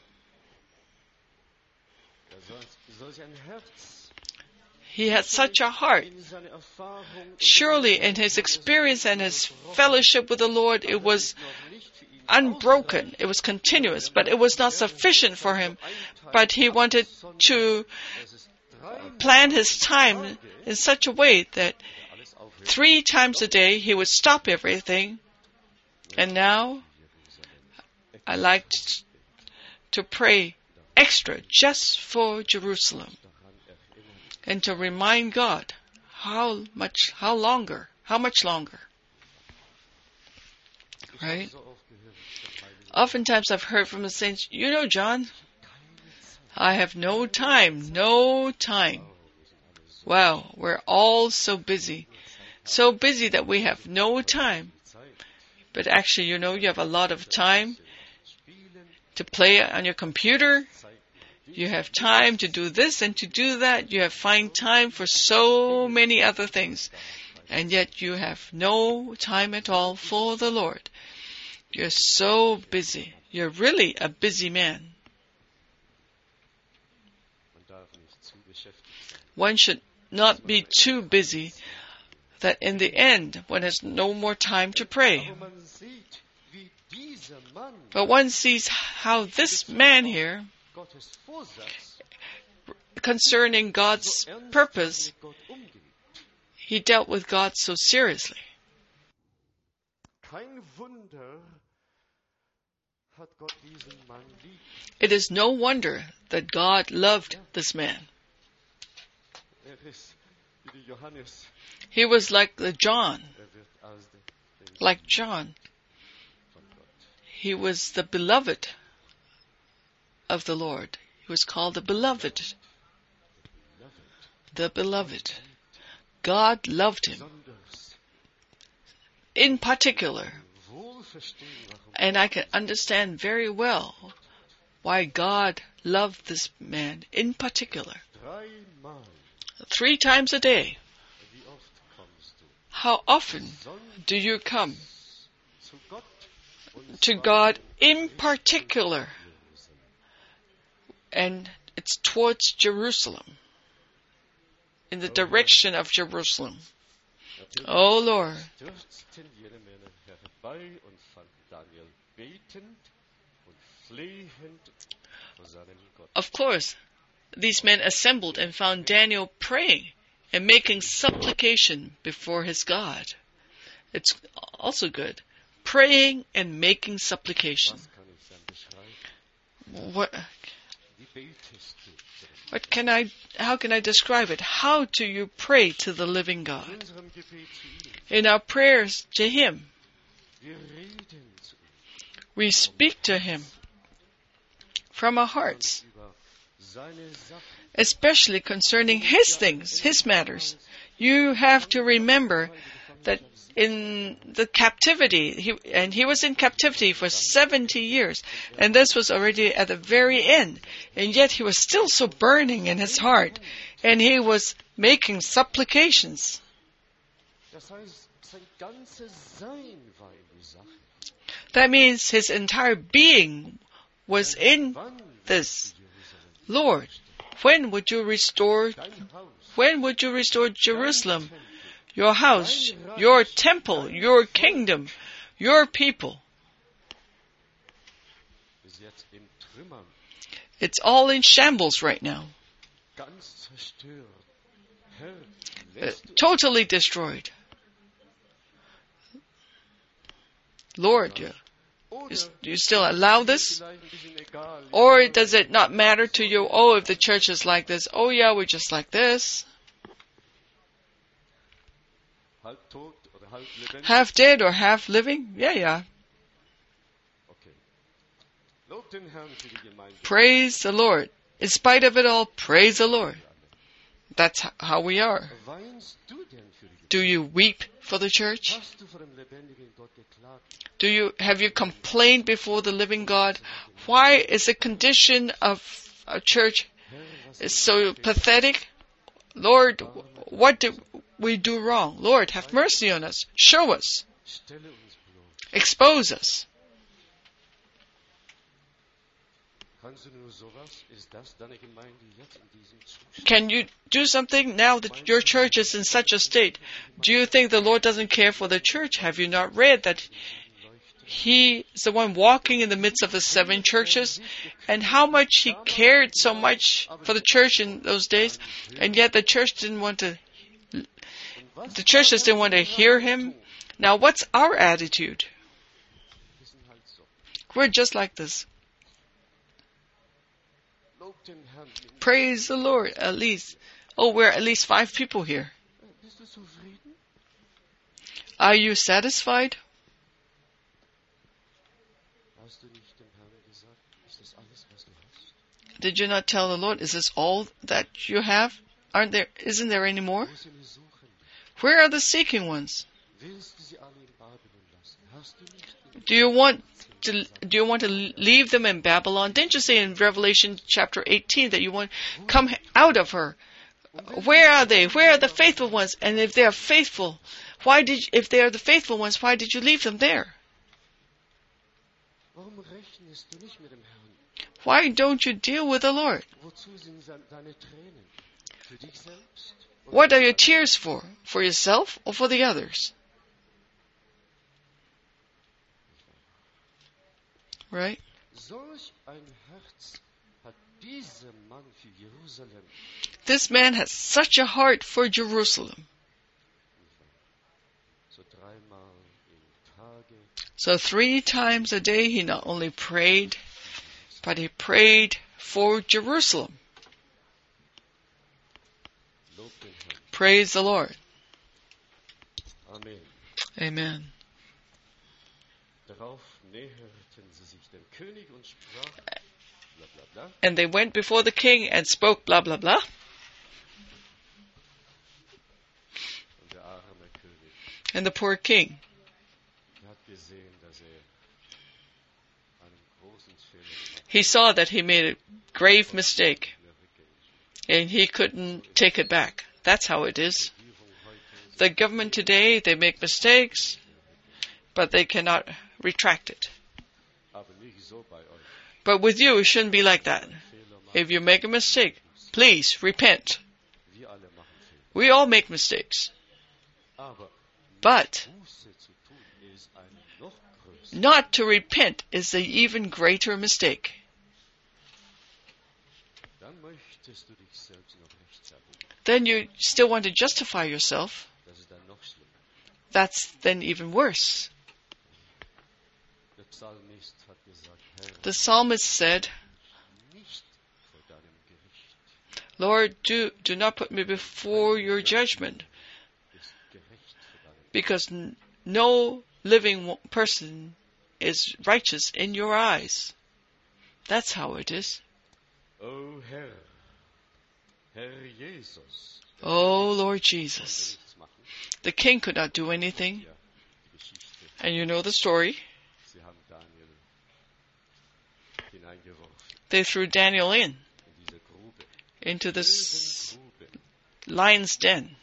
Er soll solch ein Herz He had such a heart. in seine Erfahrung und Surely in his experience and his fellowship with the Lord, it was noch nicht für ihn unbroken. It was continuous, but it was not sufficient for him. But he wanted to Es ist drei plan his time in such a way that alles aufhört. three times a day he would stop everything. And now I like t- to pray extra just for Jerusalem Daran erinnern. and to remind God how much, how longer, how much longer. Ich habe Right? so oft gehört, ich habe meine Oftentimes I've heard from the saints, you know, John, I have no time, no time. Wow, we're all so busy. So busy that we have no time. Zeit But actually, you know, you have a lot of time spielen, to play on your computer. Zeit You have time to do this and to do that. You have find time for so many other things. And yet you have no time at all for the Lord. You're so busy. You're really a busy man. man darf nicht zu beschäftigt sein. One should not be too busy that in the end one has no more time to pray. Aber man sieht, wie dieser Mann But one sees how this man here, Gottes Vorsatz concerning God's so ernst purpose, mit Gott umgeht. he dealt with God so seriously. Kein Wunder hat Gott diesen Mann lieb. It is no wonder that God loved this man. Er ist wie der Johannes. He was like the John, Er wird als der, der like John. von Gott. He was the beloved of the Lord. He was called the Beloved. The Beloved. God loved him in particular. And I can understand very well why God loved this man in particular. Three times a day. How often do you come to God in particular? And it's towards Jerusalem. In the direction of Jerusalem. Oh Lord. Of course, these men assembled and found Daniel praying and making supplication before his God. It's also good. Praying and making supplication. What, what can I, how can I describe it? How do you pray to the living God? In our prayers to Him, we speak to Him from our hearts, especially concerning His things, His matters. You have to remember that in the captivity, he, and he was in captivity for seventy years, and this was already at the very end, and yet he was still so burning in his heart, and he was making supplications. That means his entire being was in this. Lord, when would you restore, when would you restore Jerusalem? Your house, your temple, your kingdom, your people. It's all in shambles right now. Uh, totally destroyed. Lord, you, do you still allow this? Or does it not matter to you? Oh, if the church is like this, oh yeah, we're just like this. Half dead or half living? Yeah, yeah. Praise the Lord. In spite of it all, praise the Lord. That's how we are. Do you weep for the church? Do you, have you complained before the living God? Why is the condition of a church so pathetic? Lord, what did we do wrong? Lord, have mercy on us. Show us. Expose us. Can you do something now that your church is in such a state? Do you think the Lord doesn't care for the church? Have you not read that He is the one walking in the midst of the seven churches? And how much He cared so much for the church in those days, and yet the church didn't want to The churches didn't want to hear Him. Now, what's our attitude? We're just like this. Praise the Lord, at least. Oh, we're at least five people here. Are you satisfied? Did you not tell the Lord, is this all that you have? Aren't there, isn't there any more? Where are the seeking ones? Do you want to, do you want to leave them in Babylon? Didn't you say in Revelation chapter eighteen that you want to come out of her? Where are they? Where are the faithful ones? And if they are faithful, why did you, if they are the faithful ones, why did you leave them there? Why don't you deal with the Lord? What are your tears for? For yourself or for the others? Right? This man has such a heart for Jerusalem. So three times a day he not only prayed, but he prayed for Jerusalem. Praise the Lord. Amen. Amen. bla bla bla. And they went before the king and spoke blah blah blah. Und der arme König And the poor king, hat gesehen, dass er einen großen Fehler gemacht he saw that he made a grave mistake hat, mehr rückgängig. and he couldn't take it back. That's how it is. Die Regierung heute The government today, they make mistakes, but they cannot retract it. aber nicht so bei euch. But with you, it shouldn't be like that. Fehler machen. If you make a mistake, please repent. Wir alle machen Fehler. We all make mistakes. Aber But Buße zu tun ist ein noch größer. not to repent is the even greater mistake. Dann möchtest du dich selbst noch rechtfertigen. Then you still want to justify yourself. Das ist dann noch schlimmer. That's then even worse. Der Psalmist hat gesagt, Herr, The psalmist said, nicht vor deinem Gericht Lord, do, do not put me before your judgment, ist gerecht vor deinem because n- no living wo- person is righteous in your eyes. That's how it is. O Herr, Herr Jesus, Oh, Lord konnte Jesus. nichts machen. The king could not do anything. Ja, die Geschichte, And you know the story. sie haben Daniel hineingeworfen They threw Daniel in, in diese Grube. into this Grube. lion's den.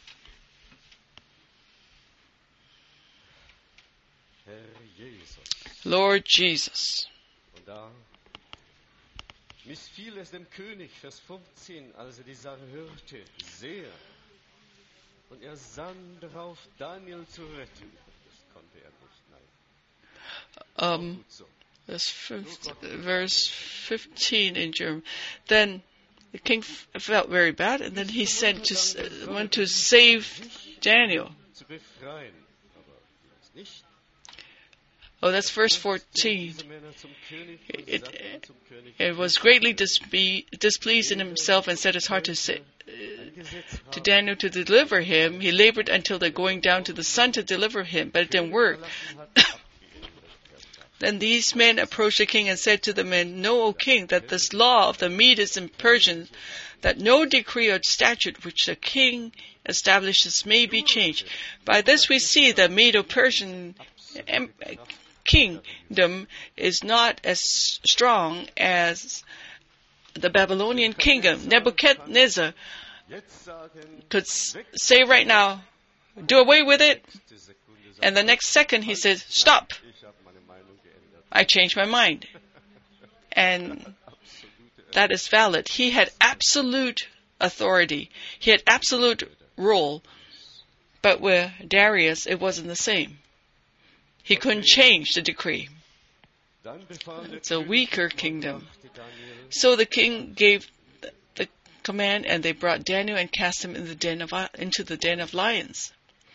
Herr Jesus. Lord Jesus. Und da missfiel es dem König, Vers fünfzehn, als er die Sache hörte, sehr. Und er sann darauf, Daniel zu retten. Das konnte er nicht, nein. Um, Gut so. Verse fifteen, verse fifteen in German. Then the king f- felt very bad, and then he sent to s- uh, went to save Daniel. Zu befreien, aber jetzt nicht. Oh, that's verse fourteen. Diese Männer zum König und It, sagten zum König, it was greatly dispe- displeased in himself and set his heart to say, ein Gesetz to haben, Daniel to deliver him. He labored until the going down to the sun to deliver him, but it didn't work. verlassen hat, abgegeben hat. Then these men approached the king and said to the men, Know, O king, that this law of the Medes and Persians, that no decree or statute which the king establishes may be changed. By this we see the Medo-Persian em- kingdom is not as strong as the Babylonian kingdom. Nebuchadnezzar Jetzt sagen, could s- say right now, do away with it, die Sekunde sagt, and the next second he says, stop, ich habe meine Meinung geändert. I changed my mind. And Absolute that is valid. He had absolute authority. He had absolute rule. But with Darius, it wasn't the same. He couldn't change the decree. Dann befahl der It's a König, weaker man kingdom. brachte Daniel So the king gave the, the command, and they brought Daniel and cast him in the den of, into the den of lions.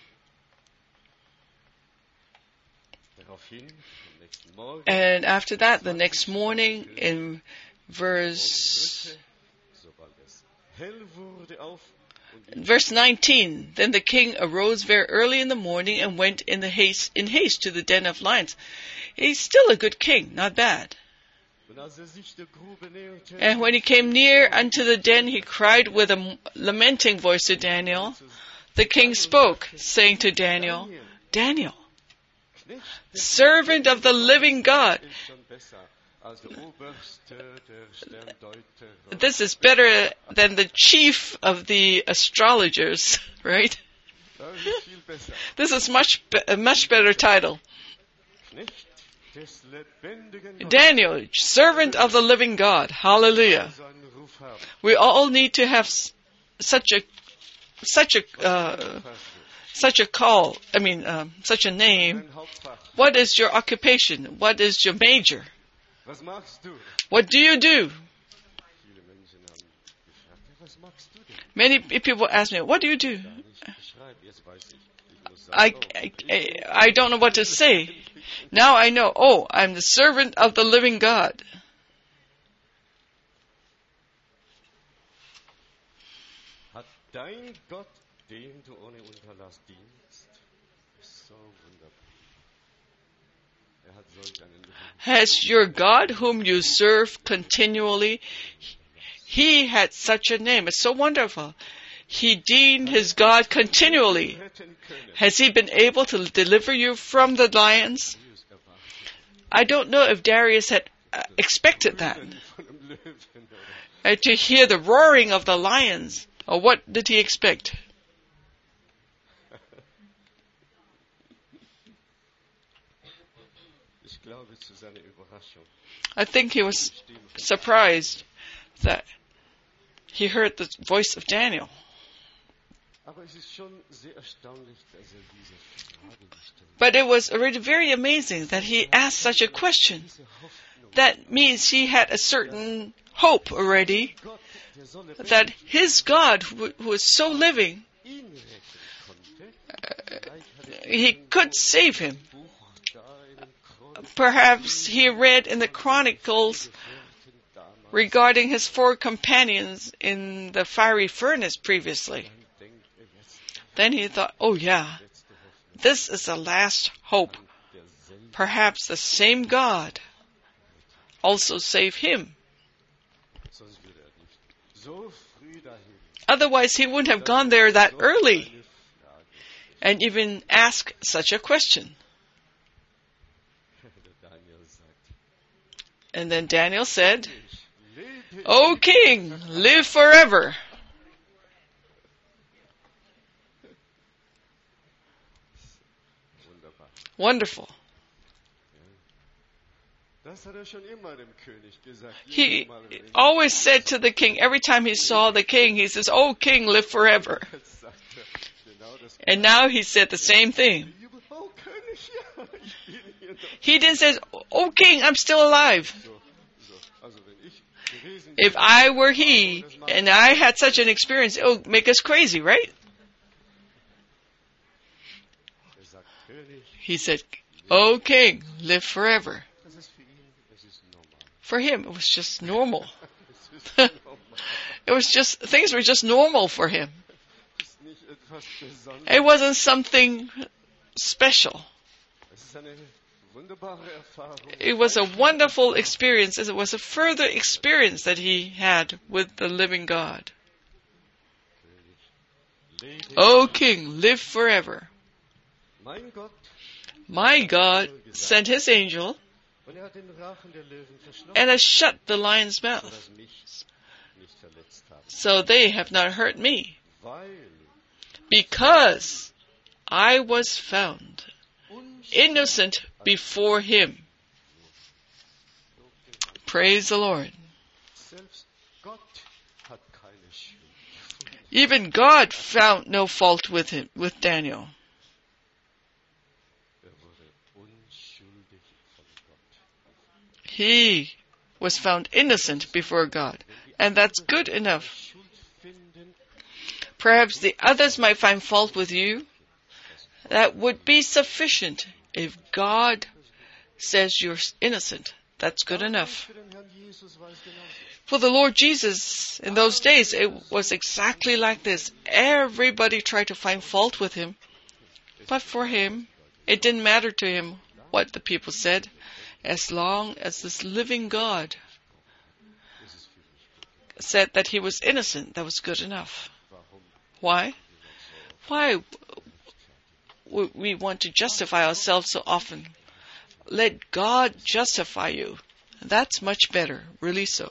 daraufhin, am nächsten Morgen, And after that, the next morning, in verse sobald es hell wurde, auf und In verse nineteen, then the king arose very early in the morning and went in the haste in haste to the den of lions. He's still a good king, not bad. Und als er sich der Grube näherte, And when he came near unto the den, he cried with a m- lamenting voice to Daniel. The king spoke, saying to Daniel, Daniel, Knecht des servant of the living God. ist schon besser als der Oberste der Sterndeuter. This is better than the chief of the astrologers, right? Das ist viel besser. This is much be- a much better title. Knecht des lebendigen Gottes Daniel, servant of the living God. Hallelujah. soll einen Ruf haben. We all need to have s- such a such a uh, such a call. I mean, um, such a name. Dein Hauptfach. What is your occupation? What is your major? Was machst du? What do you do? Viele Menschen haben gefragt, "Ja, was machst du denn?" Many people ask me, "What do you do?" Gar nicht beschreiben. Jetzt weiß ich. Ich muss I, sagen, oh, I, ich- I, I don't know what to say. Now I know. Oh, I'm the servant of the living God. Hat dein Gott, dem du ohne Unterlass dienst, ist so wunderbar. Has your God whom you serve continually, he had such a name. It's so wonderful. He deemed his God continually. Has he been able to deliver you from the lions? I don't know if Darius had uh, expected that. Uh, to hear the roaring of the lions. Or what did he expect? I think he was surprised that he heard the voice of Daniel. But it was already very amazing that he asked such a question. That means he had a certain hope already that his God, who, who is so living, uh, he could save him. Perhaps he read in the Chronicles regarding his four companions in the fiery furnace previously. Then he thought, oh yeah, this is the last hope. Perhaps the same God also save him. Otherwise, he wouldn't have gone there that early and even asked such a question. And then Daniel said, O king, live forever. Wonderful. He always said to the king, every time he saw the king, he says, O king, live forever. And now he said the same thing. He didn't say, O king, I'm still alive. If I were he, and I had such an experience, it would make us crazy, right? He said, O king, live forever. For him, it was just normal. It was just, things were just normal for him. It wasn't something special. It was a wonderful experience. It was a further experience that he had with the living God. O king, live forever. My God sent his angel and has shut the lion's mouth, so they have not hurt me, because I was found innocent before him. Praise the Lord. Even God found no fault with him, with Daniel. He was found innocent before God, and that's good enough. Perhaps the others might find fault with you. That would be sufficient. If God says you're innocent, that's good enough. For the Lord Jesus, in those days, it was exactly like this. Everybody tried to find fault with him. But for him, it didn't matter to him what the people said. As long as this living God said that he was innocent, that was good enough. Why? Why would we want to justify ourselves so often? Let God justify you. That's much better, really so.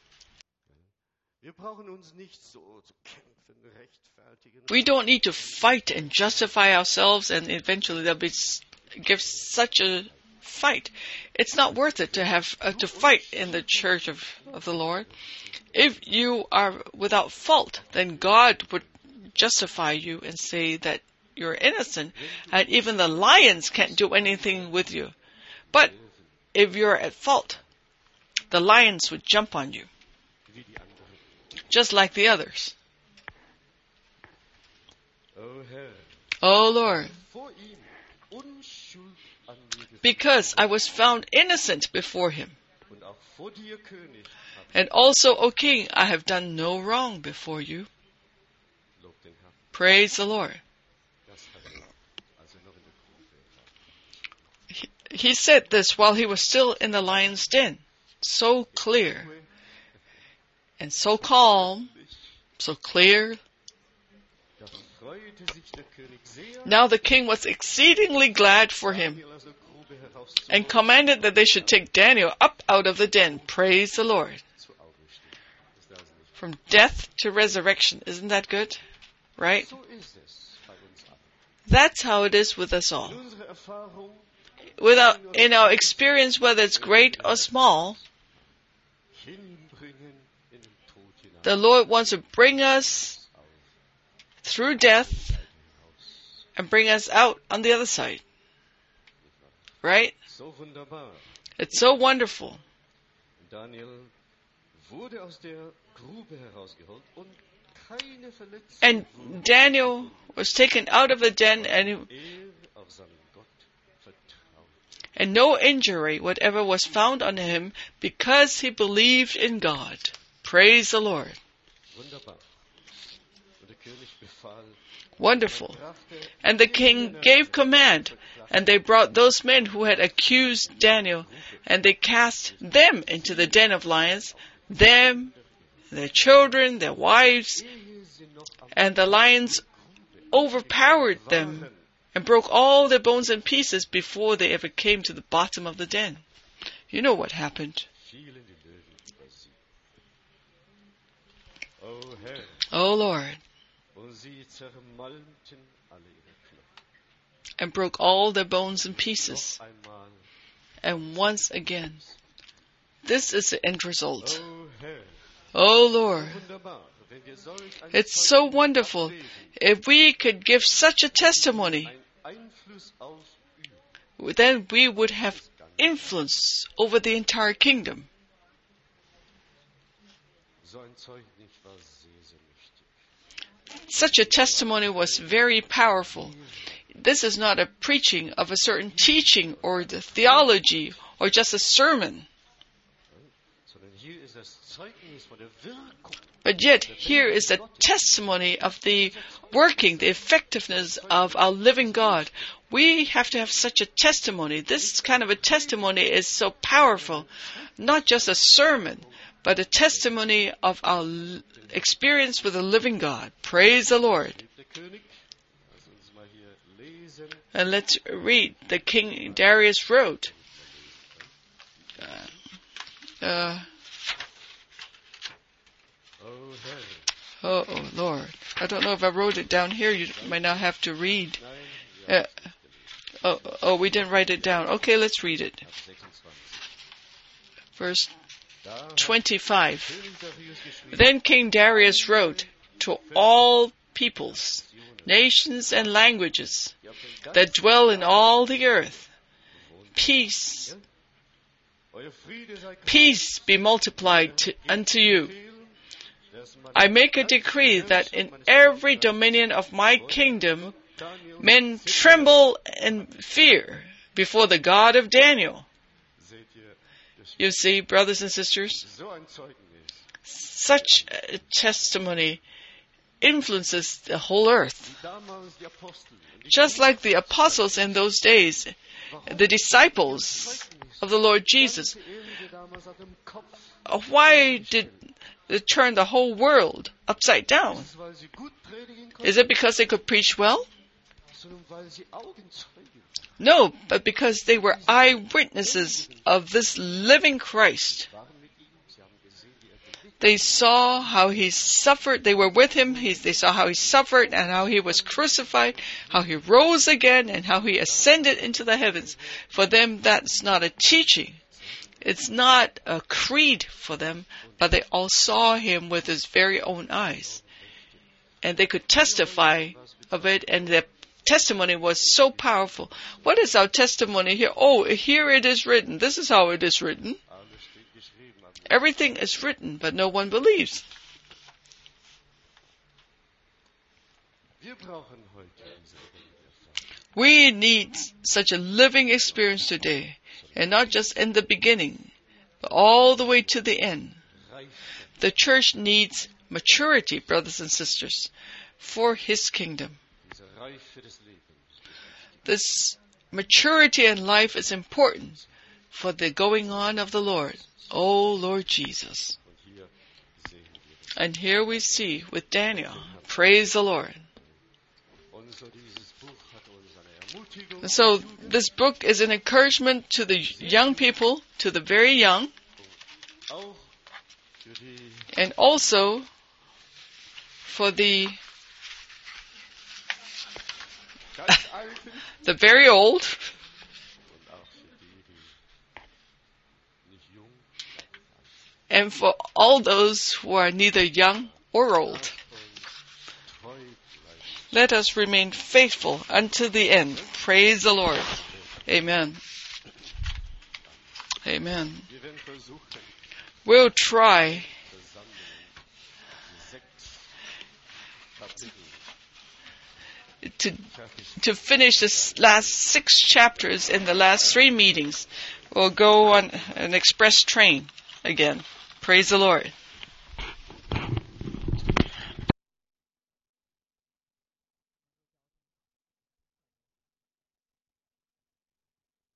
We don't need to fight and justify ourselves, and eventually there'll be give such a fight. It's not worth it to have uh, to fight in the church of, of the Lord. If you are without fault, then God would justify you and say that you're innocent, and even the lions can't do anything with you. But if you're at fault, the lions would jump on you, just like the others. Oh Lord, because I was found innocent before him, and also, O king, I have done no wrong before you. Praise the Lord. he said this while he was still in the lion's den. So clear and so calm, so clear. Now the king was exceedingly glad for him and commanded that they should take Daniel up out of the den. Praise the Lord. From death to resurrection. Isn't that good? Right? That's how it is with us all. Without, in our experience, whether it's great or small, the Lord wants to bring us through death and bring us out on the other side. Right? It's so wonderful. And Daniel was taken out of the den, and, he, and no injury whatever was found on him, because he believed in God. Praise the Lord. Wonderful. And the king gave command, and they brought those men who had accused Daniel, and they cast them into the den of lions, them, their children, their wives, and the lions overpowered them and broke all their bones in pieces before they ever came to the bottom of the den. You know what happened. Oh Lord. And broke all their bones in pieces. And once again, this is the end result. Oh Lord. It's so wonderful. If we could give such a testimony, then we would have influence over the entire kingdom. Such a testimony was very powerful. This is not a preaching of a certain teaching or the theology or just a sermon. But yet, here is the testimony of the working, the effectiveness of our living God. We have to have such a testimony. This kind of a testimony is so powerful. Not just a sermon, but a testimony of our experience with the living God. Praise the Lord. And let's read. The King Darius wrote. Uh, uh, oh, oh, Lord. I don't know if I wrote it down here. You might now have to read. Uh, oh, oh, we didn't write it down. Okay, let's read it. Verse twenty-five. Then King Darius wrote to all peoples, nations, and languages that dwell in all the earth, peace, peace be multiplied to, unto you. I make a decree that in every dominion of my kingdom, men tremble in fear before the God of Daniel. You see, brothers and sisters, such a testimony influences the whole earth. Just like the apostles in those days, the disciples of the Lord Jesus. Why did they turn the whole world upside down? Is it because they could preach well? No, but because they were eyewitnesses of this living Christ. They saw how he suffered. They were with him. He, they saw how he suffered and how he was crucified, how he rose again, and how he ascended into the heavens. For them, that's not a teaching. It's not a creed for them, but they all saw him with his very own eyes. And they could testify of it, and their testimony was so powerful. What is our testimony here? Oh, here it is written. This is how it is written. Everything is written, but no one believes. We need such a living experience today, and not just in the beginning, but all the way to the end. The church needs maturity, brothers and sisters, for his kingdom. This maturity in life is important for the going on of the Lord. Oh, Lord Jesus. And here we see with Daniel, praise the Lord. And so this book is an encouragement to the young people, to the very young, and also for the the very old, and for all those who are neither young or old. Let us remain faithful unto the end. Praise the Lord. Amen. Amen. We'll try to, to finish the last six chapters in the last three meetings. We'll go on an express train again. Praise the Lord.